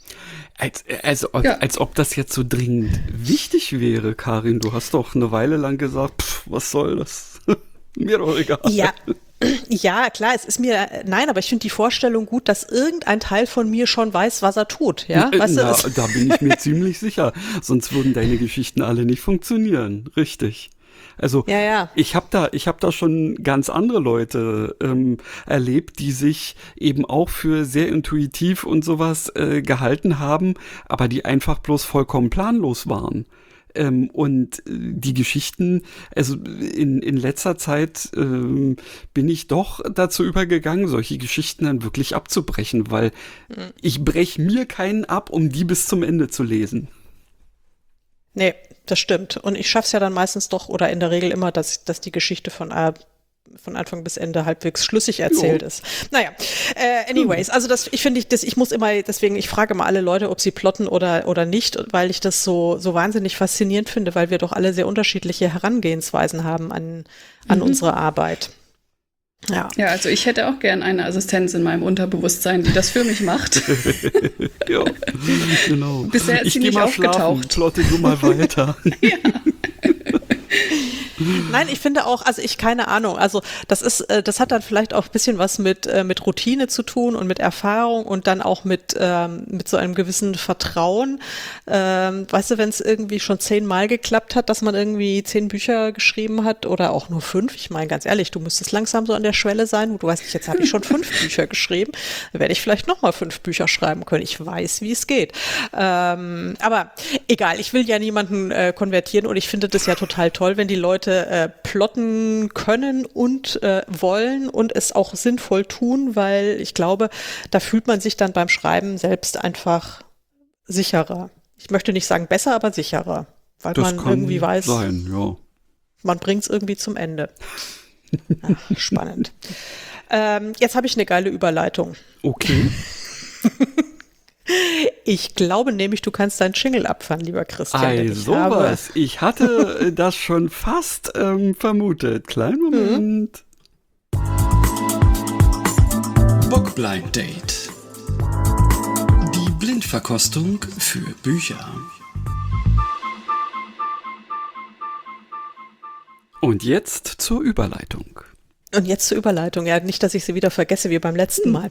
Als ob das jetzt so dringend wichtig wäre, Karin. Du hast doch eine Weile lang gesagt, was soll das? Mir doch egal. Ja, klar, aber ich finde die Vorstellung gut, dass irgendein Teil von mir schon weiß, was er tut, ja? Da bin ich mir ziemlich sicher, sonst würden deine Geschichten alle nicht funktionieren, richtig. Also ja. Ich habe da schon ganz andere Leute erlebt, die sich eben auch für sehr intuitiv und sowas gehalten haben, aber die einfach bloß vollkommen planlos waren. Und die Geschichten, also in letzter Zeit bin ich doch dazu übergegangen, solche Geschichten dann wirklich abzubrechen, weil ich breche mir keinen ab, um die bis zum Ende zu lesen. Nee, das stimmt. Und ich schaff's ja dann meistens doch oder in der Regel immer, dass die Geschichte von Anfang bis Ende halbwegs schlüssig erzählt ist. Naja, anyways, also ich frage immer alle Leute, ob sie plotten oder nicht, weil ich das so wahnsinnig faszinierend finde, weil wir doch alle sehr unterschiedliche Herangehensweisen haben an unsere Arbeit. Ja, also ich hätte auch gern eine Assistenz in meinem Unterbewusstsein, die das für mich macht. Ja, genau. Bisher ist sie nicht aufgetaucht. Plotte du mal weiter. Ja. Nein, ich finde auch, keine Ahnung, also das hat dann vielleicht auch ein bisschen was mit Routine zu tun und mit Erfahrung und dann auch mit so einem gewissen Vertrauen. Weißt du, wenn es irgendwie schon 10-mal geklappt hat, dass man irgendwie 10 Bücher geschrieben hat oder auch nur 5, ich meine ganz ehrlich, du müsstest langsam so an der Schwelle sein, wo du weißt, jetzt habe ich schon 5 Bücher geschrieben, dann werde ich vielleicht nochmal 5 Bücher schreiben können. Ich weiß, wie es geht. Aber egal, ich will ja niemanden konvertieren und ich finde das ja total toll, wenn die Leute plotten können und wollen und es auch sinnvoll tun, weil ich glaube, da fühlt man sich dann beim Schreiben selbst einfach sicherer. Ich möchte nicht sagen besser, aber sicherer, weil Das man kann irgendwie weiß, sein, ja. man bringt es irgendwie zum Ende. Ach, spannend. Jetzt habe ich eine geile Überleitung. Okay. Ich glaube nämlich, du kannst deinen Jingle abfahren, lieber Christian. denn Sowas. Ich hatte das schon fast vermutet. Kleinen Moment. Bookblind Date. Die Blindverkostung für Bücher. Und jetzt zur Überleitung. Und jetzt zur Überleitung. Ja, nicht, dass ich sie wieder vergesse wie beim letzten Mal.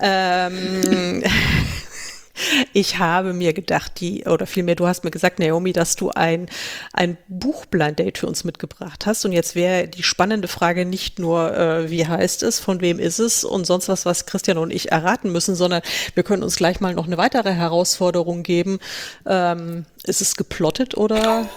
Ich habe mir gedacht, oder vielmehr, du hast mir gesagt, Naomi, dass du ein Buch-Blind-Date für uns mitgebracht hast. Und jetzt wäre die spannende Frage nicht nur, wie heißt es, von wem ist es und sonst was Christian und ich erraten müssen, sondern wir können uns gleich mal noch eine weitere Herausforderung geben. Ist es geplottet oder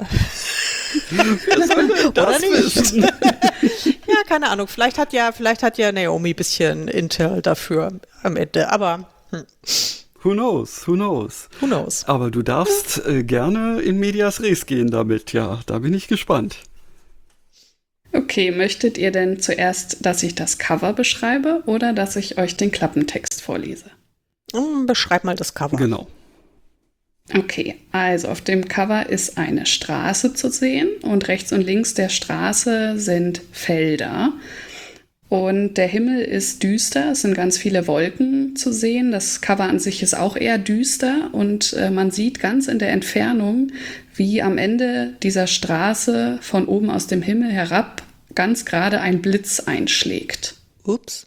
oder nicht? Ja, keine Ahnung. Vielleicht hat ja Naomi ein bisschen Intel dafür am Ende, aber Who knows, who knows. Who knows? Aber du darfst gerne in medias res gehen damit, ja. Da bin ich gespannt. Okay, möchtet ihr denn zuerst, dass ich das Cover beschreibe oder dass ich euch den Klappentext vorlese? Beschreib mal das Cover. Genau. Okay, also auf dem Cover ist eine Straße zu sehen und rechts und links der Straße sind Felder. Und der Himmel ist düster, es sind ganz viele Wolken zu sehen. Das Cover an sich ist auch eher düster und man sieht ganz in der Entfernung, wie am Ende dieser Straße von oben aus dem Himmel herab ganz gerade ein Blitz einschlägt. Ups.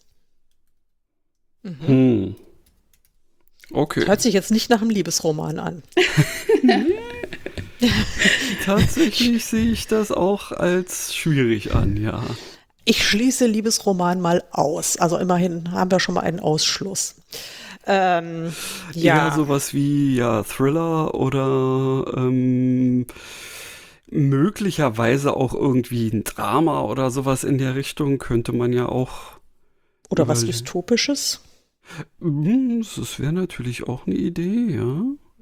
Okay. Hört sich jetzt nicht nach einem Liebesroman an. Tatsächlich sehe ich das auch als schwierig an, ja. Ich schließe Liebesroman mal aus. Also immerhin haben wir schon mal einen Ausschluss. Ja, sowas wie Thriller oder möglicherweise auch irgendwie ein Drama oder sowas in der Richtung könnte man ja auch. Oder was Dystopisches? Das wäre natürlich auch eine Idee, ja.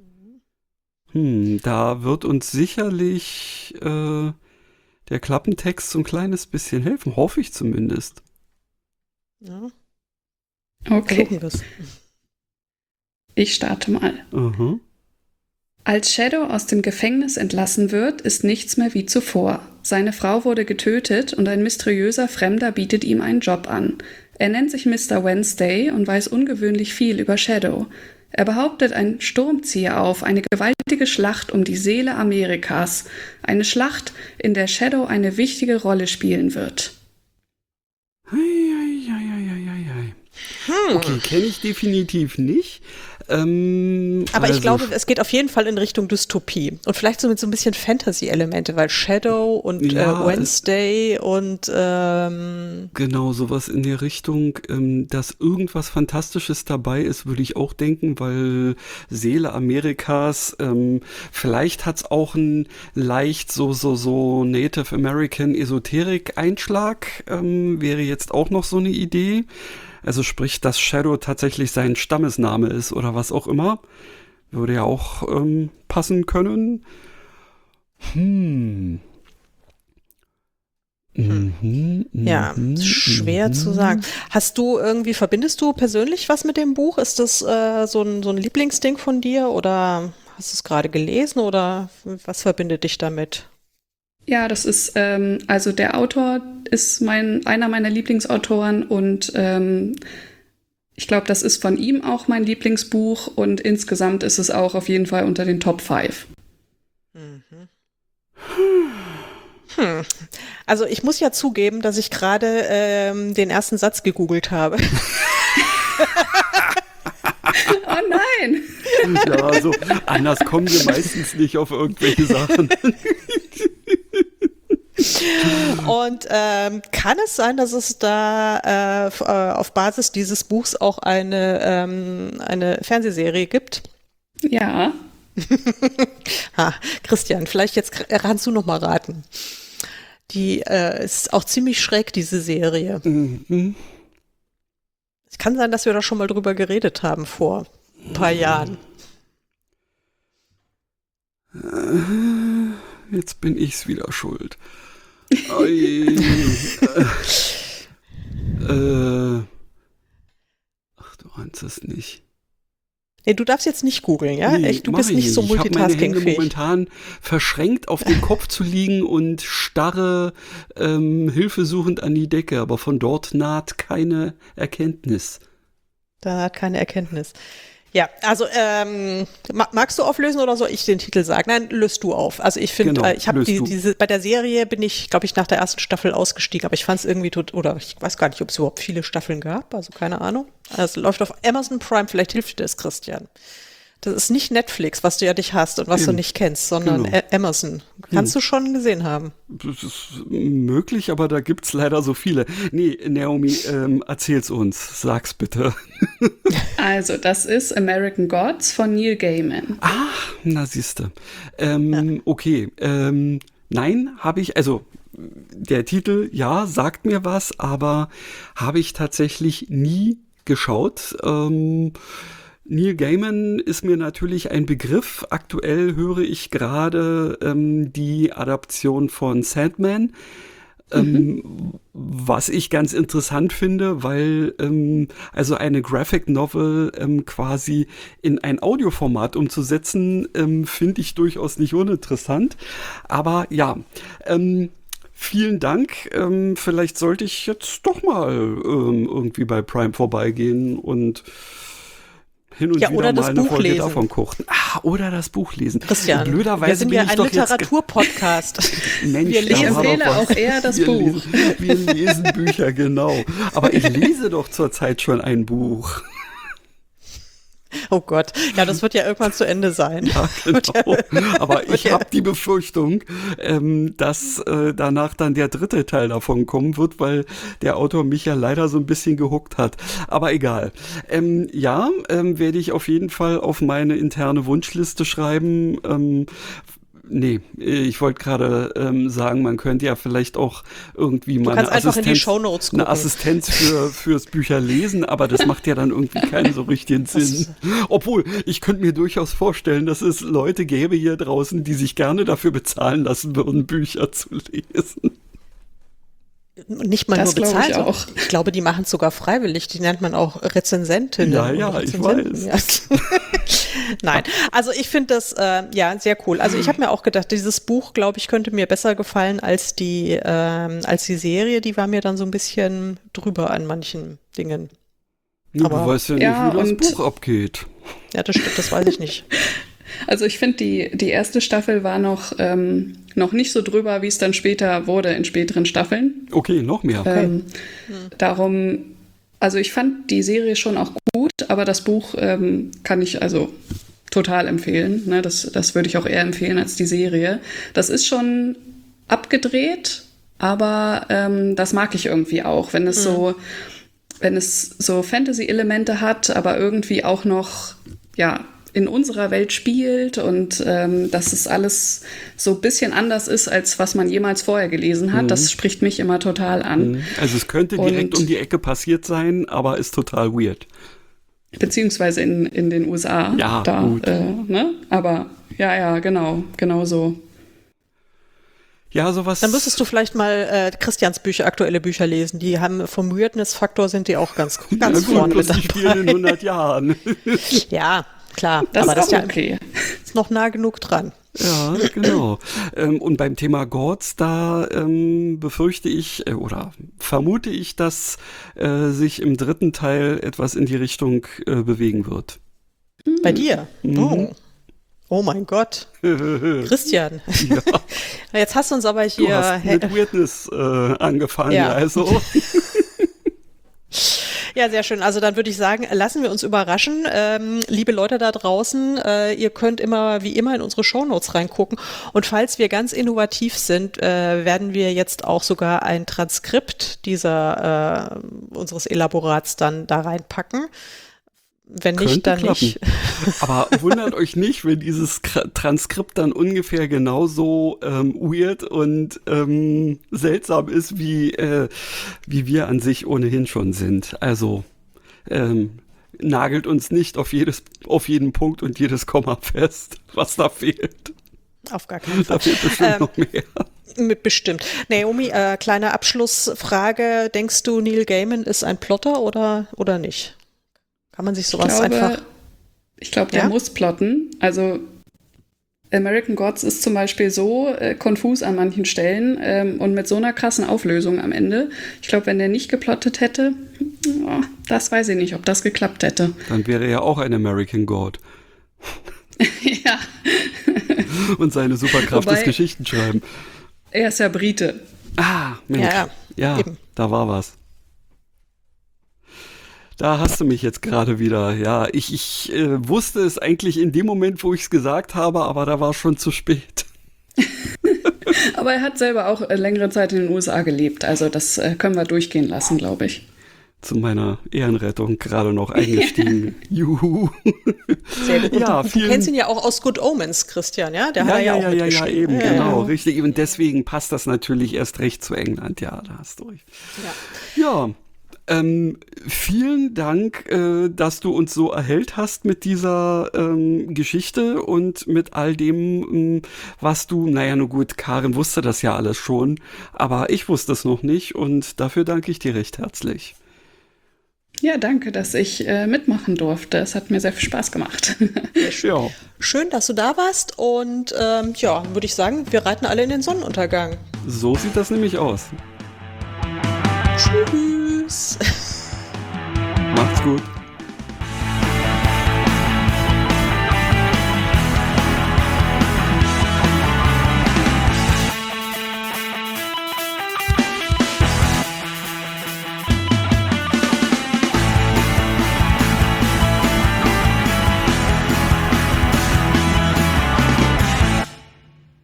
Da wird uns sicherlich der Klappentext so ein kleines bisschen helfen, hoffe ich zumindest. Ja. Okay, Versuchen wir's. ich starte mal. Aha. Als Shadow aus dem Gefängnis entlassen wird, ist nichts mehr wie zuvor. Seine Frau wurde getötet und ein mysteriöser Fremder bietet ihm einen Job an. Er nennt sich Mr. Wednesday und weiß ungewöhnlich viel über Shadow. Er behauptet einen Sturmzieher auf, eine gewaltige Schlacht um die Seele Amerikas. Eine Schlacht, in der Shadow eine wichtige Rolle spielen wird. Okay, kenne ich definitiv nicht. Aber ich glaube, es geht auf jeden Fall in Richtung Dystopie. Und vielleicht so mit so ein bisschen Fantasy-Elemente, weil Shadow und Wednesday und genau, sowas in der Richtung, dass irgendwas Fantastisches dabei ist, würde ich auch denken, weil Seele Amerikas, vielleicht hat's auch einen leicht so Native American Esoterik-Einschlag, wäre jetzt auch noch so eine Idee. Also sprich, dass Shadow tatsächlich sein Stammesname ist oder was auch immer. Würde ja auch passen können. Schwer zu sagen. Verbindest du persönlich was mit dem Buch? Ist das so ein Lieblingsding von dir oder hast du es gerade gelesen oder was verbindet dich damit? Ja, das ist, also der Autor ist einer meiner Lieblingsautoren und ich glaube, das ist von ihm auch mein Lieblingsbuch und insgesamt ist es auch auf jeden Fall unter den Top 5. Also ich muss ja zugeben, dass ich gerade den ersten Satz gegoogelt habe. Oh nein! Ja, so anders kommen wir meistens nicht auf irgendwelche Sachen. Und kann es sein, dass es da auf Basis dieses Buchs auch eine Fernsehserie gibt? Ja. Christian, vielleicht jetzt kannst du noch mal raten. Die ist auch ziemlich schräg, diese Serie. Mhm. Es kann sein, dass wir da schon mal drüber geredet haben vor ein paar Jahren. Jetzt bin ich's wieder schuld. Ui. Ach, du ahnst es nicht. Nee, du darfst jetzt nicht googeln, ja? Nee, Du bist nicht so Ich habe meine Hände multitaskingfähig. momentan verschränkt auf dem Kopf zu liegen und starre hilfesuchend an die Decke, aber von dort naht keine Erkenntnis. Da keine Erkenntnis. Ja, also magst du auflösen oder soll ich den Titel sagen? Nein, löst du auf. Also ich finde, Genau, ich habe löst du. bei der Serie bin ich, glaube ich, nach der ersten Staffel ausgestiegen, aber ich fand es irgendwie oder ich weiß gar nicht, ob es überhaupt viele Staffeln gab, also keine Ahnung. Also es läuft auf Amazon Prime, vielleicht hilft dir das, Christian. Das ist nicht Netflix, was du ja nicht hast und was du Eben. nicht kennst, sondern Genau. Amazon. Kannst du schon gesehen haben. Das ist möglich, aber da gibt's leider so viele. Nee, Naomi, erzähl's uns. Sag's bitte. Also, das ist American Gods von Neil Gaiman. Na, siehste. Okay. Nein, habe ich, also der Titel, ja, sagt mir was, aber habe ich tatsächlich nie geschaut. Neil Gaiman ist mir natürlich ein Begriff. Aktuell höre ich gerade die Adaption von Sandman. Was ich ganz interessant finde, weil also eine Graphic Novel quasi in ein Audioformat umzusetzen, finde ich durchaus nicht uninteressant. Aber ja, vielen Dank. Vielleicht sollte ich jetzt doch mal irgendwie bei Prime vorbeigehen und hin und Ja, wieder oder mal das eine Buch Folge lesen. davon kochen. Oder das Buch lesen. Christian, Blöderweise wir sind bin ja ich ein doch jetzt Literaturpodcast. Mensch, Wir da Ich lesen. war empfehle doch was. auch eher das wir Buch. Lesen, wir lesen Bücher, genau. Aber ich lese doch zurzeit schon ein Buch. Oh Gott, ja, das wird ja irgendwann zu Ende sein. Ja, genau. Aber ich habe die Befürchtung, dass danach dann der dritte Teil davon kommen wird, weil der Autor mich ja leider so ein bisschen gehuckt hat. Aber egal. Werde ich auf jeden Fall auf meine interne Wunschliste schreiben. Nee, ich wollte gerade sagen, man könnte ja vielleicht auch irgendwie mal kannst eine einfach in die Assistenz, Shownotes eine gucken. Assistenz fürs Bücherlesen, aber das macht ja dann irgendwie keinen so richtigen Sinn. Obwohl, ich könnte mir durchaus vorstellen, dass es Leute gäbe hier draußen, die sich gerne dafür bezahlen lassen würden, Bücher zu lesen. Nicht mal Das nur glaube ich bezahlt, auch. ich glaube, die machen es sogar freiwillig. Die nennt man auch Rezensentinnen. Ja, ja, oder ich Rezensenten. Ja. Nein, also ich finde das sehr cool. Also ich habe mir auch gedacht, dieses Buch, glaube ich, könnte mir besser gefallen als die Serie. Die war mir dann so ein bisschen drüber an manchen Dingen. Du Aber- weißt ja nicht, Ja, wie das und- Buch abgeht. Ja, das stimmt, das weiß ich nicht. Also ich finde, die erste Staffel war noch nicht so drüber, wie es dann später wurde in späteren Staffeln. Okay, noch mehr. Darum, also ich fand die Serie schon auch gut, aber das Buch kann ich also total empfehlen. Ne? Das würde ich auch eher empfehlen als die Serie. Das ist schon abgedreht, aber das mag ich irgendwie auch, wenn es so Fantasy-Elemente hat, aber irgendwie auch noch, ja, in unserer Welt spielt und dass es alles so ein bisschen anders ist, als was man jemals vorher gelesen hat. Das spricht mich immer total an. Also es könnte direkt Und- um die Ecke passiert sein, aber ist total weird. Beziehungsweise in den USA. Ja, da, gut. Ne? Aber ja, genau so. Ja, sowas. Dann müsstest du vielleicht mal Christians aktuelle Bücher lesen. Die haben vom Weirdness-Faktor sind die auch ganz Na gut, vorne bloß mit die spielen in dabei. 100 Jahren. Ja, klar. Das aber ist das auch ist ja okay. ist noch nah genug dran. Ja, genau. Und beim Thema Gods, da befürchte ich oder vermute ich, dass sich im dritten Teil etwas in die Richtung bewegen wird. Bei dir? Oh. Oh mein Gott. Christian. Ja. Jetzt hast du uns aber Du hier... hast mit Weirdness angefangen, Ja. also. Ja, sehr schön. Also dann würde ich sagen, lassen wir uns überraschen. Liebe Leute da draußen, ihr könnt wie immer in unsere Shownotes reingucken. Und falls wir ganz innovativ sind, werden wir jetzt auch sogar ein Transkript unseres Elaborats dann da reinpacken. Wenn nicht, Könnte dann klappen. nicht. Aber wundert euch nicht, wenn dieses Transkript dann ungefähr genauso weird und seltsam ist, wie wir an sich ohnehin schon sind. Also nagelt uns nicht auf jeden Punkt und jedes Komma fest, was da fehlt. Auf gar keinen Fall. Da fehlt bestimmt noch mehr. Bestimmt. Naomi, kleine Abschlussfrage. Denkst du, Neil Gaiman ist ein Plotter oder nicht? Kann man sich sowas einfach... Ich glaube, der Ja? muss plotten. Also American Gods ist zum Beispiel so konfus an manchen Stellen und mit so einer krassen Auflösung am Ende. Ich glaube, wenn der nicht geplottet hätte, das weiß ich nicht, ob das geklappt hätte. Dann wäre er auch ein American God. Ja, Und seine Superkraft Wobei- ist Geschichtenschreiben. er ist ja Brite. Ah, Mensch. Ja, eben. da war was. Da hast du mich jetzt gerade wieder. Ja, ich wusste es eigentlich in dem Moment, wo ich es gesagt habe, aber da war es schon zu spät. Aber er hat selber auch längere Zeit in den USA gelebt. Also das können wir durchgehen lassen, glaube ich. Zu meiner Ehrenrettung gerade noch eingestiegen. Juhu. Sehr gut. Und Ja, du vielen- kennst ihn ja auch aus Good Omens, Christian, ja? Der hat er ja auch mitgeschrieben. eben, Ja, genau, ja. richtig. Und deswegen passt das natürlich erst recht zu England. Ja, da hast du recht. Ja, vielen Dank, dass du uns so erhellt hast mit dieser Geschichte und mit all dem, was du, naja, nur gut, Karin wusste das ja alles schon, aber ich wusste es noch nicht und dafür danke ich dir recht herzlich. Ja, danke, dass ich mitmachen durfte. Es hat mir sehr viel Spaß gemacht. Ja, Schön, dass du da warst und ja, würde ich sagen, wir reiten alle in den Sonnenuntergang. so sieht das nämlich aus. Tschüss. Macht's gut.